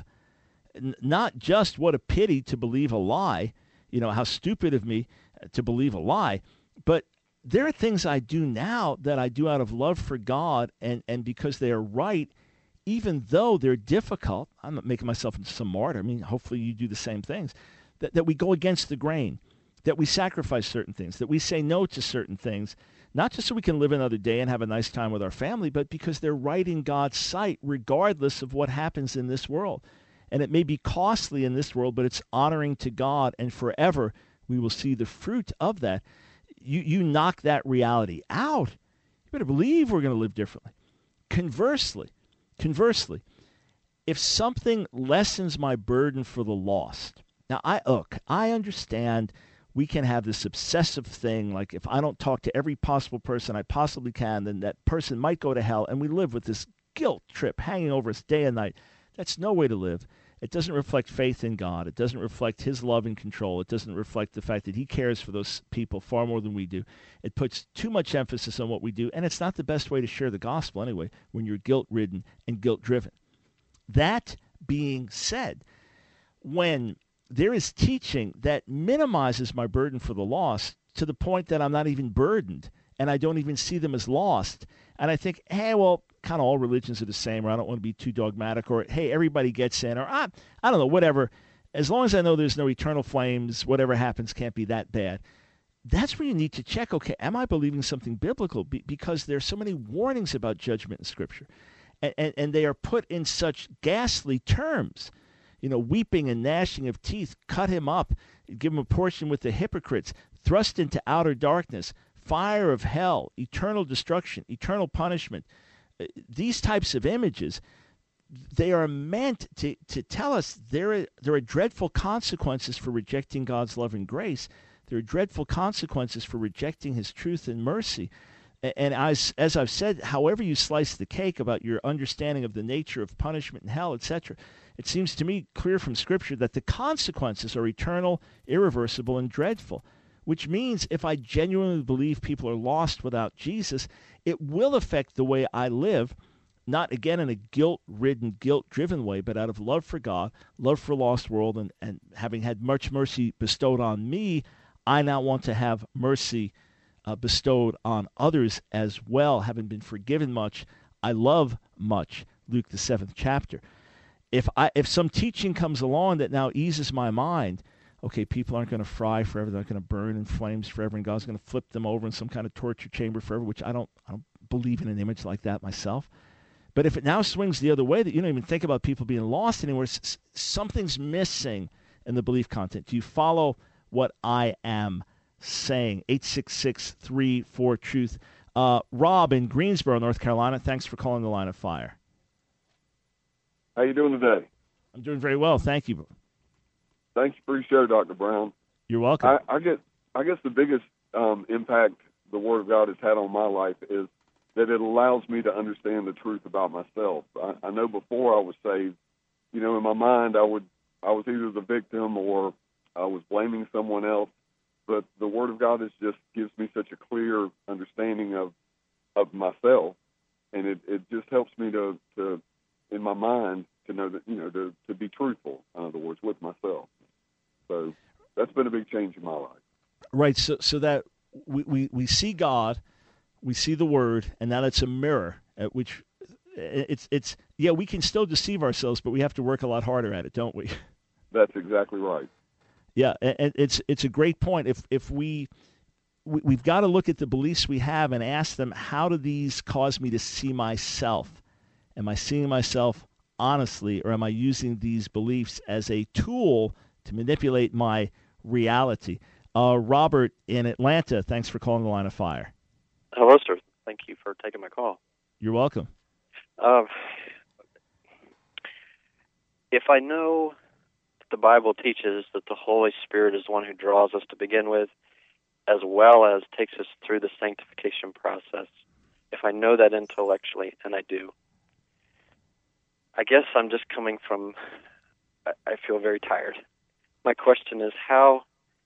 N- not just what a pity to believe a lie, you know, how stupid of me to believe a lie, but there are things I do now that I do out of love for God and, and because they are right, even though they're difficult. I'm not making myself into some martyr. I mean, hopefully you do the same things, that, that we go against the grain, that we sacrifice certain things, that we say no to certain things, not just so we can live another day and have a nice time with our family, but because they're right in God's sight, regardless of what happens in this world. And it may be costly in this world, but it's honoring to God, and forever we will see the fruit of that. You, you knock that reality out, you better believe we're going to live differently. Conversely, conversely, if something lessens my burden for the lost, now I look, I understand we can have this obsessive thing, like if I don't talk to every possible person I possibly can, then that person might go to hell, and we live with this guilt trip hanging over us day and night. That's no way to live. It doesn't reflect faith in God. It doesn't reflect his love and control. It doesn't reflect the fact that he cares for those people far more than we do. It puts too much emphasis on what we do, and it's not the best way to share the gospel anyway when you're guilt-ridden and guilt-driven. That being said, when there is teaching that minimizes my burden for the lost to the point that I'm not even burdened and I don't even see them as lost, and I think, hey, well, kind of all religions are the same, or I don't want to be too dogmatic, or hey, everybody gets in, or I, I don't know, whatever. As long as I know there's no eternal flames, whatever happens can't be that bad. That's where you need to check, okay, am I believing something biblical? Be- because there's so many warnings about judgment in Scripture, and, and, and they are put in such ghastly terms. You know, weeping and gnashing of teeth, cut him up, give him a portion with the hypocrites, thrust into outer darkness, fire of hell, eternal destruction, eternal punishment. These types of images, they are meant to, to tell us there are, there are dreadful consequences for rejecting God's love and grace. There are dreadful consequences for rejecting his truth and mercy. And as, as I've said, however you slice the cake about your understanding of the nature of punishment and hell, et cetera, it seems to me clear from Scripture that the consequences are eternal, irreversible, and dreadful, which means if I genuinely believe people are lost without Jesus, it will affect the way I live, not, again, in a guilt-ridden, guilt-driven way, but out of love for God, love for a lost world, and, and having had much mercy bestowed on me, I now want to have mercy uh, bestowed on others as well. Having been forgiven much, I love much, Luke the seventh chapter. If I if some teaching comes along that now eases my mind, okay, people aren't going to fry forever, they're not going to burn in flames forever, and God's going to flip them over in some kind of torture chamber forever, which I don't I don't believe in an image like that myself. But if it now swings the other way, that you don't even think about people being lost anymore, s- something's missing in the belief content. Do you follow what I am saying? eight six six, three four, truth. Uh, Rob in Greensboro, North Carolina, thanks for calling the Line of Fire. How you doing today? I'm doing very well, thank you. Thank you for your show, Doctor Brown. You're welcome. I, I guess I guess the biggest um, impact the Word of God has had on my life is that it allows me to understand the truth about myself. I, I know before I was saved, you know, in my mind I would I was either the victim or I was blaming someone else. But the Word of God is just gives me such a clear understanding of of myself, and it, it just helps me to, to in my mind to know that you know to, to be truthful, in other words, with myself. So that's been a big change in my life. Right. So so that we, we, we see God, we see the Word, and now it's a mirror at which it's it's yeah we can still deceive ourselves, but we have to work a lot harder at it, don't we? That's exactly right. Yeah, and it's it's a great point. If if we, we we've got to look at the beliefs we have and ask them, how do these cause me to see myself? Am I seeing myself honestly, or am I using these beliefs as a tool to manipulate my reality? Uh, Robert in Atlanta, thanks for calling the Line of Fire. Hello, sir. Thank you for taking my call. You're welcome. Uh, if I know that the Bible teaches that the Holy Spirit is the one who draws us to begin with, as well as takes us through the sanctification process, if I know that intellectually, and I do, I guess I'm just coming from, I feel very tired. My question is how,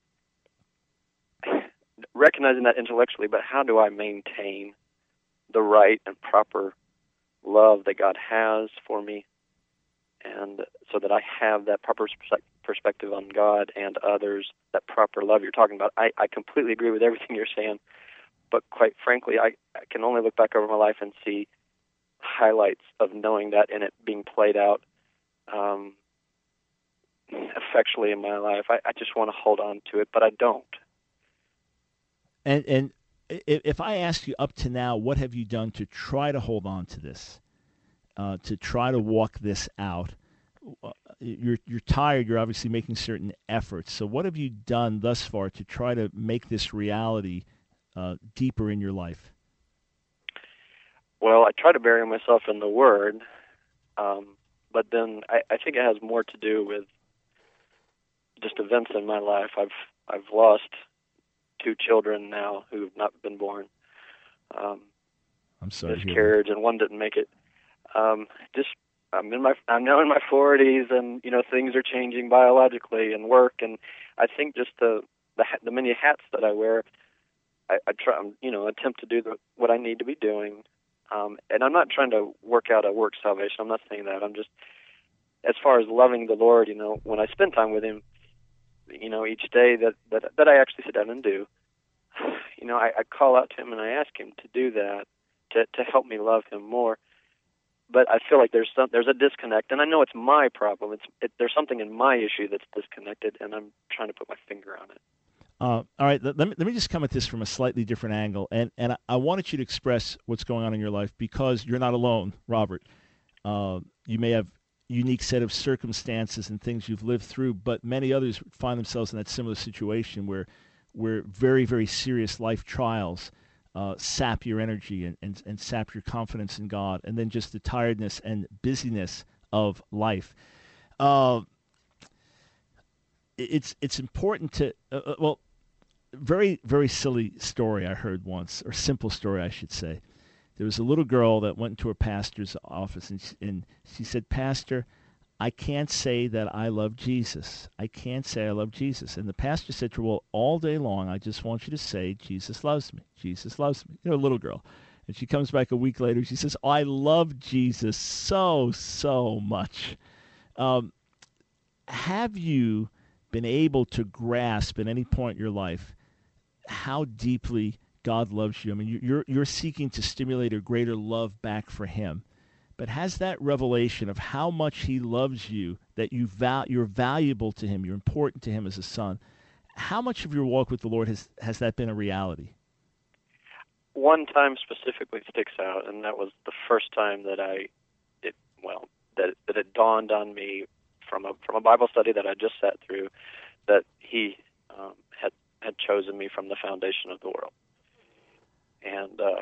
recognizing that intellectually, but how do I maintain the right and proper love that God has for me, and so that I have that proper perspective on God and others, that proper love you're talking about? I, I completely agree with everything you're saying, but quite frankly, I, I can only look back over my life and see highlights of knowing that and it being played out um, effectually in my life. I, I just want to hold on to it, but I don't. And and if I ask you up to now, what have you done to try to hold on to this, uh, to try to walk this out? You're you're tired. You're obviously making certain efforts. So what have you done thus far to try to make this reality uh, deeper in your life? Well, I try to bury myself in the Word, um, but then I, I think it has more to do with just events in my life. I've I've lost two children now who have not been born. Um, I'm sorry. Miscarriage, and one didn't make it. Um, just I'm in my I'm now in my forties, and you know things are changing biologically and work, and I think just the the, the many hats that I wear, I, I try you know attempt to do the, what I need to be doing. Um, and I'm not trying to work out a work salvation. I'm not saying that. I'm just, as far as loving the Lord, you know, when I spend time with Him, you know, each day that, that, that I actually sit down and do, you know, I, I call out to Him and I ask Him to do that, to, to help me love Him more. But I feel like there's some, there's a disconnect, and I know it's my problem. It's it, there's something in my issue that's disconnected, and I'm trying to put my finger on it. Uh, all right, let me, let me just come at this from a slightly different angle, and, and I, I wanted you to express what's going on in your life because you're not alone, Robert. Uh, you may have a unique set of circumstances and things you've lived through, but many others find themselves in that similar situation where where very, very serious life trials uh, sap your energy and, and, and sap your confidence in God, and then just the tiredness and busyness of life. Uh, it's it's important to, uh, well, very, very silly story I heard once, or simple story, I should say. There was a little girl that went into her pastor's office, and she, and she said, "Pastor, I can't say that I love Jesus. I can't say I love Jesus." And the pastor said to her, "Well, all day long, I just want you to say, Jesus loves me. Jesus loves me." You know, a little girl. And she comes back a week later, she says, "I love Jesus so, so much." Um, have you been able to grasp at any point in your life how deeply God loves you? I mean, you're you're seeking to stimulate a greater love back for Him, but has that revelation of how much He loves you, that you val- you're valuable to Him, you're important to Him as a son, how much of your walk with the Lord has has that been a reality? One time specifically sticks out, and that was the first time that I, it well, that that it dawned on me from a from a Bible study that I just sat through, that He um, had had chosen me from the foundation of the world. And uh,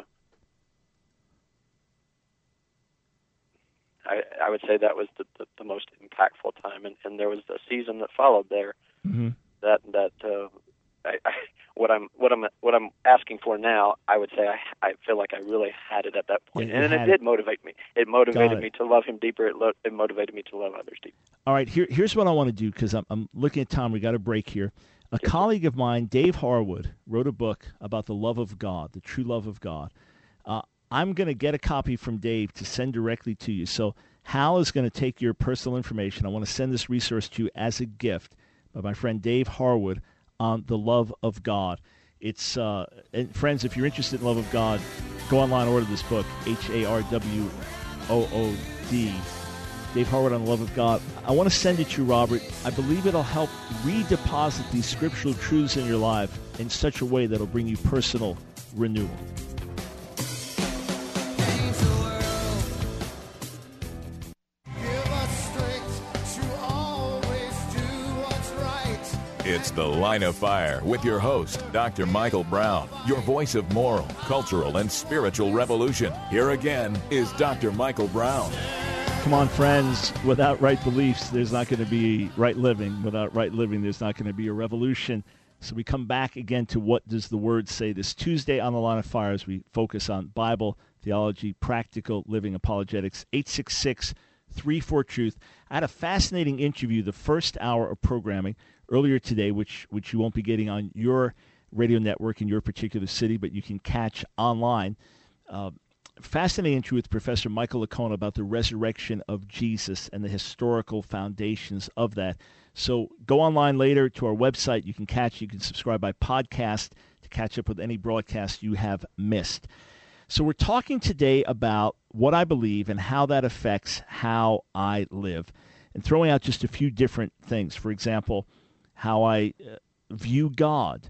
I, I would say that was the, the, the most impactful time. And, and there was a season that followed there mm-hmm. that that uh, I, I, what I'm what I'm what I'm asking for now, I would say I I feel like I really had it at that point, Yeah, and it it. did motivate me. It motivated it. me to love him deeper. It, lo- it motivated me to love others deeper. All right, here, here's what I want to do, because I'm, I'm looking at time. We got a break here. A colleague of mine, Dave Harwood, wrote a book about the love of God, the true love of God. Uh, I'm going to get a copy from Dave to send directly to you. So Hal is going to take your personal information. I want to send this resource to you as a gift by my friend Dave Harwood on the love of God. It's uh, and friends, if you're interested in love of God, go online and order this book, H A R W O O D. Dave Harwood on the love of God. I want to send it to you, Robert. I believe it'll help redeposit these scriptural truths in your life in such a way that'll bring you personal renewal. It's The Line of Fire with your host, Doctor Michael Brown, your voice of moral, cultural, and spiritual revolution. Here again is Doctor Michael Brown. Come on, friends. Without right beliefs, there's not going to be right living. Without right living, there's not going to be a revolution. So we come back again to what does the Word say this Tuesday on The Line of Fire as we focus on Bible, theology, practical living apologetics. eight six six, three four, truth. I had a fascinating interview, the first hour of programming, earlier today, which which you won't be getting on your radio network in your particular city, but you can catch online. Uh, fascinating interview with Professor Michael Licona about the resurrection of Jesus and the historical foundations of that. So go online later to our website. You can catch, you can subscribe by podcast to catch up with any broadcast you have missed. So we're talking today about what I believe and how that affects how I live, and throwing out just a few different things. For example, how I uh, view God.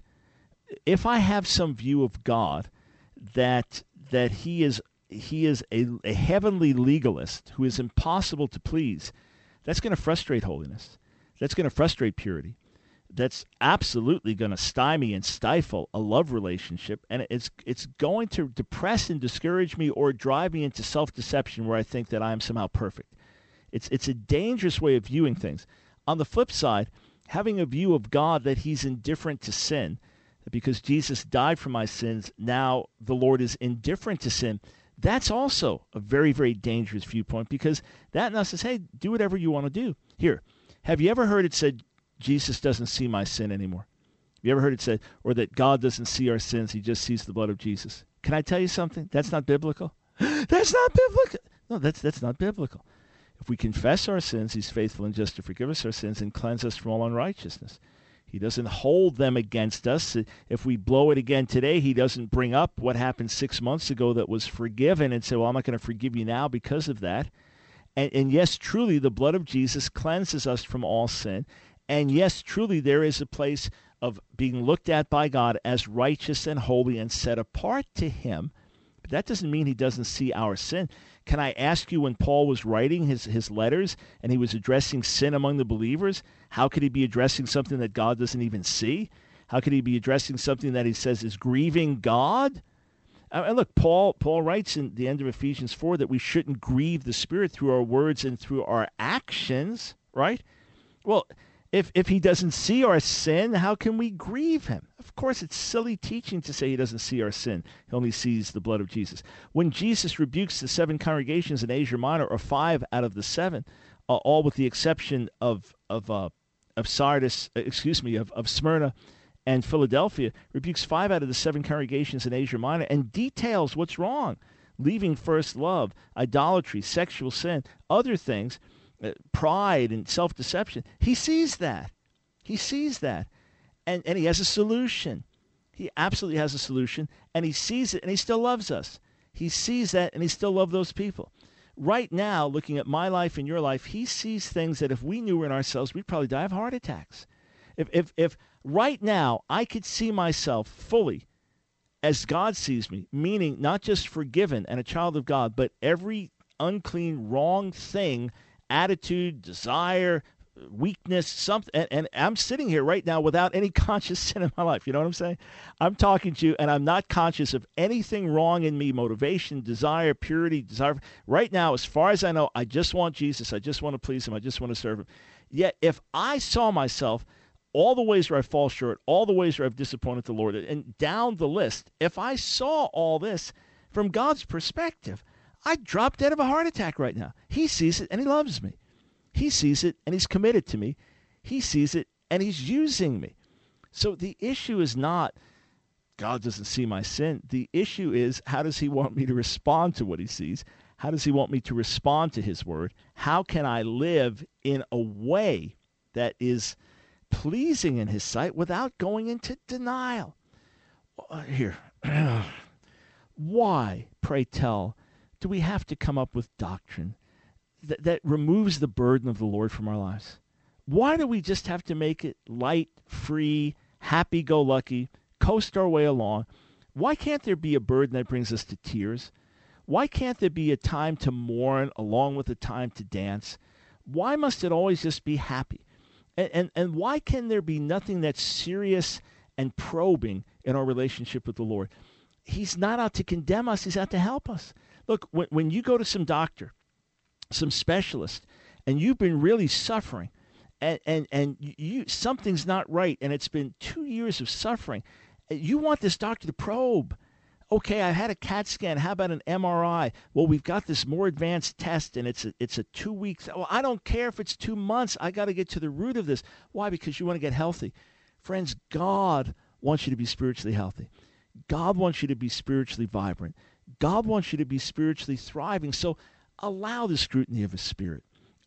If I have some view of God that that he is he is a, a heavenly legalist who is impossible to please, that's going to frustrate holiness. That's going to frustrate purity. That's absolutely going to stymie and stifle a love relationship, and it's it's going to depress and discourage me or drive me into self-deception where I think that I am somehow perfect. It's it's a dangerous way of viewing things. On the flip side, having a view of God that he's indifferent to sin, that because Jesus died for my sins, now the Lord is indifferent to sin, that's also a very, very dangerous viewpoint, because that now says, hey, do whatever you want to do. Here, have you ever heard it said, Jesus doesn't see my sin anymore? Have you ever heard it said, or that God doesn't see our sins, he just sees the blood of Jesus? Can I tell you something? That's not biblical. That's not biblical. No, that's that's not biblical. If we confess our sins, he's faithful and just to forgive us our sins and cleanse us from all unrighteousness. He doesn't hold them against us. If we blow it again today, he doesn't bring up what happened six months ago that was forgiven and say, well, I'm not going to forgive you now because of that. And, and yes, truly, the blood of Jesus cleanses us from all sin. And yes, truly, there is a place of being looked at by God as righteous and holy and set apart to him. But that doesn't mean he doesn't see our sin. Can I ask you, when Paul was writing his, his letters and he was addressing sin among the believers, how could he be addressing something that God doesn't even see? How could he be addressing something that he says is grieving God? Uh, and look, Paul Paul writes in the end of Ephesians four that we shouldn't grieve the Spirit through our words and through our actions, right? Well, if if he doesn't see our sin, how can we grieve him? Of course, it's silly teaching to say he doesn't see our sin. He only sees the blood of Jesus. When Jesus rebukes the seven congregations in Asia Minor, or five out of the seven, uh, all with the exception of of uh, of Sardis, excuse me, of, of Smyrna and Philadelphia, rebukes five out of the seven congregations in Asia Minor and details what's wrong: leaving first love, idolatry, sexual sin, other things. Uh, pride and self-deception. He sees that. He sees that. And, and he has a solution. He absolutely has a solution. And he sees it, and he still loves us. He sees that, and he still loves those people. Right now, looking at my life and your life, he sees things that if we knew in ourselves, we'd probably die of heart attacks. If, if, if right now I could see myself fully as God sees me, meaning not just forgiven and a child of God, but every unclean, wrong thing, attitude, desire, weakness, something, and, and I'm sitting here right now without any conscious sin in my life. You know what I'm saying? I'm talking to you, and I'm not conscious of anything wrong in me, motivation, desire, purity, desire. Right now, as far as I know, I just want Jesus. I just want to please him. I just want to serve him. Yet, if I saw myself all the ways where I fall short, all the ways where I've disappointed the Lord, and down the list. If I saw all this from God's perspective, I'd drop dead of a heart attack right now. He sees it and he loves me. He sees it and he's committed to me. He sees it and he's using me. So the issue is not God doesn't see my sin. The issue is, how does he want me to respond to what he sees? How does he want me to respond to his word? How can I live in a way that is pleasing in his sight without going into denial? Uh, here, why, pray tell, do we have to come up with doctrine that, that removes the burden of the Lord from our lives? Why do we just have to make it light, free, happy-go-lucky, coast our way along? Why can't there be a burden that brings us to tears? Why can't there be a time to mourn along with a time to dance? Why must it always just be happy? And, and, and why can there be nothing that's serious and probing in our relationship with the Lord? He's not out to condemn us. He's out to help us. Look, when, when you go to some doctor, some specialist, and you've been really suffering, and, and, and you something's not right, and it's been two years of suffering, you want this doctor to probe. Okay, I had a CAT scan. How about an M R I? Well, we've got this more advanced test, and it's a, it's a two weeks. Well, I don't care if it's two months. I got to get to the root of this. Why? Because you want to get healthy. Friends, God wants you to be spiritually healthy. God wants you to be spiritually vibrant. God wants you to be spiritually thriving. So allow the scrutiny of his spirit.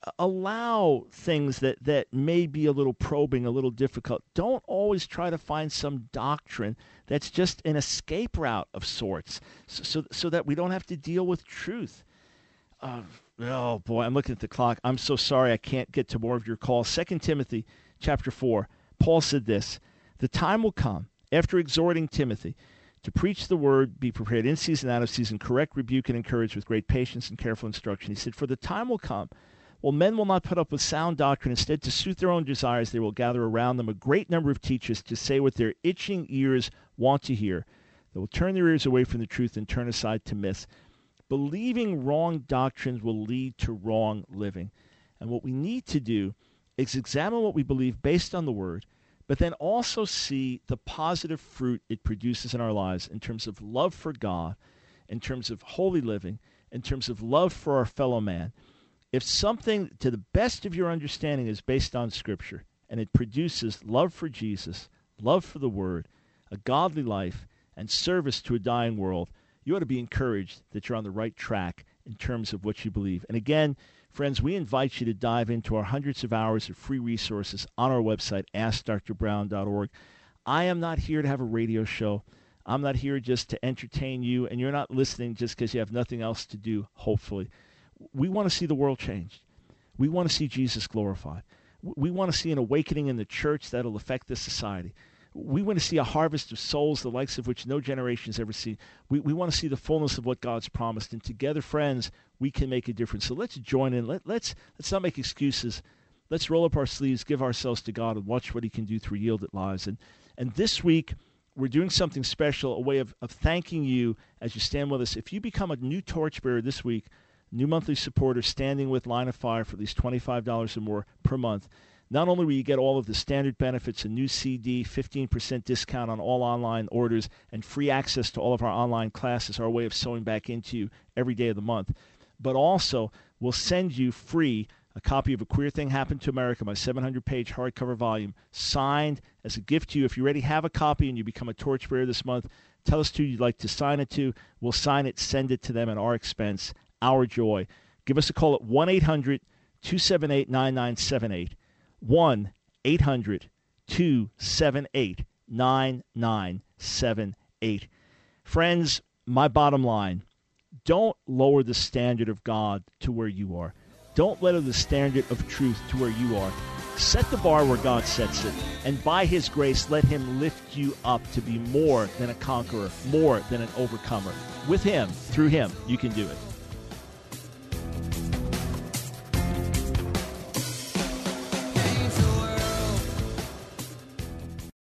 Allow things that, that may be a little probing, a little difficult. Don't always try to find some doctrine that's just an escape route of sorts, so so, so that we don't have to deal with truth. Uh, oh, boy, I'm looking at the clock. I'm so sorry I can't get to more of your calls. Second Timothy chapter four, Paul said this, "The time will come, after exhorting Timothy, to preach the word, be prepared in season, out of season, correct, rebuke, and encourage with great patience and careful instruction." He said, "For the time will come, well, men will not put up with sound doctrine. Instead, to suit their own desires, they will gather around them a great number of teachers to say what their itching ears want to hear. They will turn their ears away from the truth and turn aside to myths. Believing wrong doctrines will lead to wrong living." And what we need to do is examine what we believe based on the word, but then also see the positive fruit it produces in our lives in terms of love for God, in terms of holy living, in terms of love for our fellow man. If something, to the best of your understanding, is based on Scripture, and it produces love for Jesus, love for the Word, a godly life, and service to a dying world, you ought to be encouraged that you're on the right track in terms of what you believe. And again, friends, we invite you to dive into our hundreds of hours of free resources on our website, ask dr brown dot org. I am not here to have a radio show. I'm not here just to entertain you, and you're not listening just because you have nothing else to do, hopefully. We want to see the world changed. We want to see Jesus glorified. We want to see an awakening in the church that will affect this society. We want to see a harvest of souls, the likes of which no generation has ever seen. We, we want to see the fullness of what God's promised. And together, friends, we can make a difference. So let's join in. Let, let's, let's not make excuses. Let's roll up our sleeves, give ourselves to God, and watch what he can do through yielded lives. And, and this week, we're doing something special, a way of, of thanking you as you stand with us. If you become a new torchbearer this week, new monthly supporter standing with Line of Fire for at least twenty-five dollars or more per month, not only will you get all of the standard benefits, a new C D, fifteen percent discount on all online orders, and free access to all of our online classes, our way of sewing back into you every day of the month, but also we'll send you free a copy of A Queer Thing Happened to America, my seven hundred page hardcover volume, signed as a gift to you. If you already have a copy and you become a torchbearer this month, tell us who you'd like to sign it to. We'll sign it, send it to them at our expense. Our joy. Give us a call at one eight hundred two seven eight nine nine seven eight. one eight hundred two seven eight nine nine seven eight. Friends, my bottom line, don't lower the standard of God to where you are. Don't lower the standard of truth to where you are. Set the bar where God sets it, and by his grace, let him lift you up to be more than a conqueror, more than an overcomer. With him, through him, you can do it.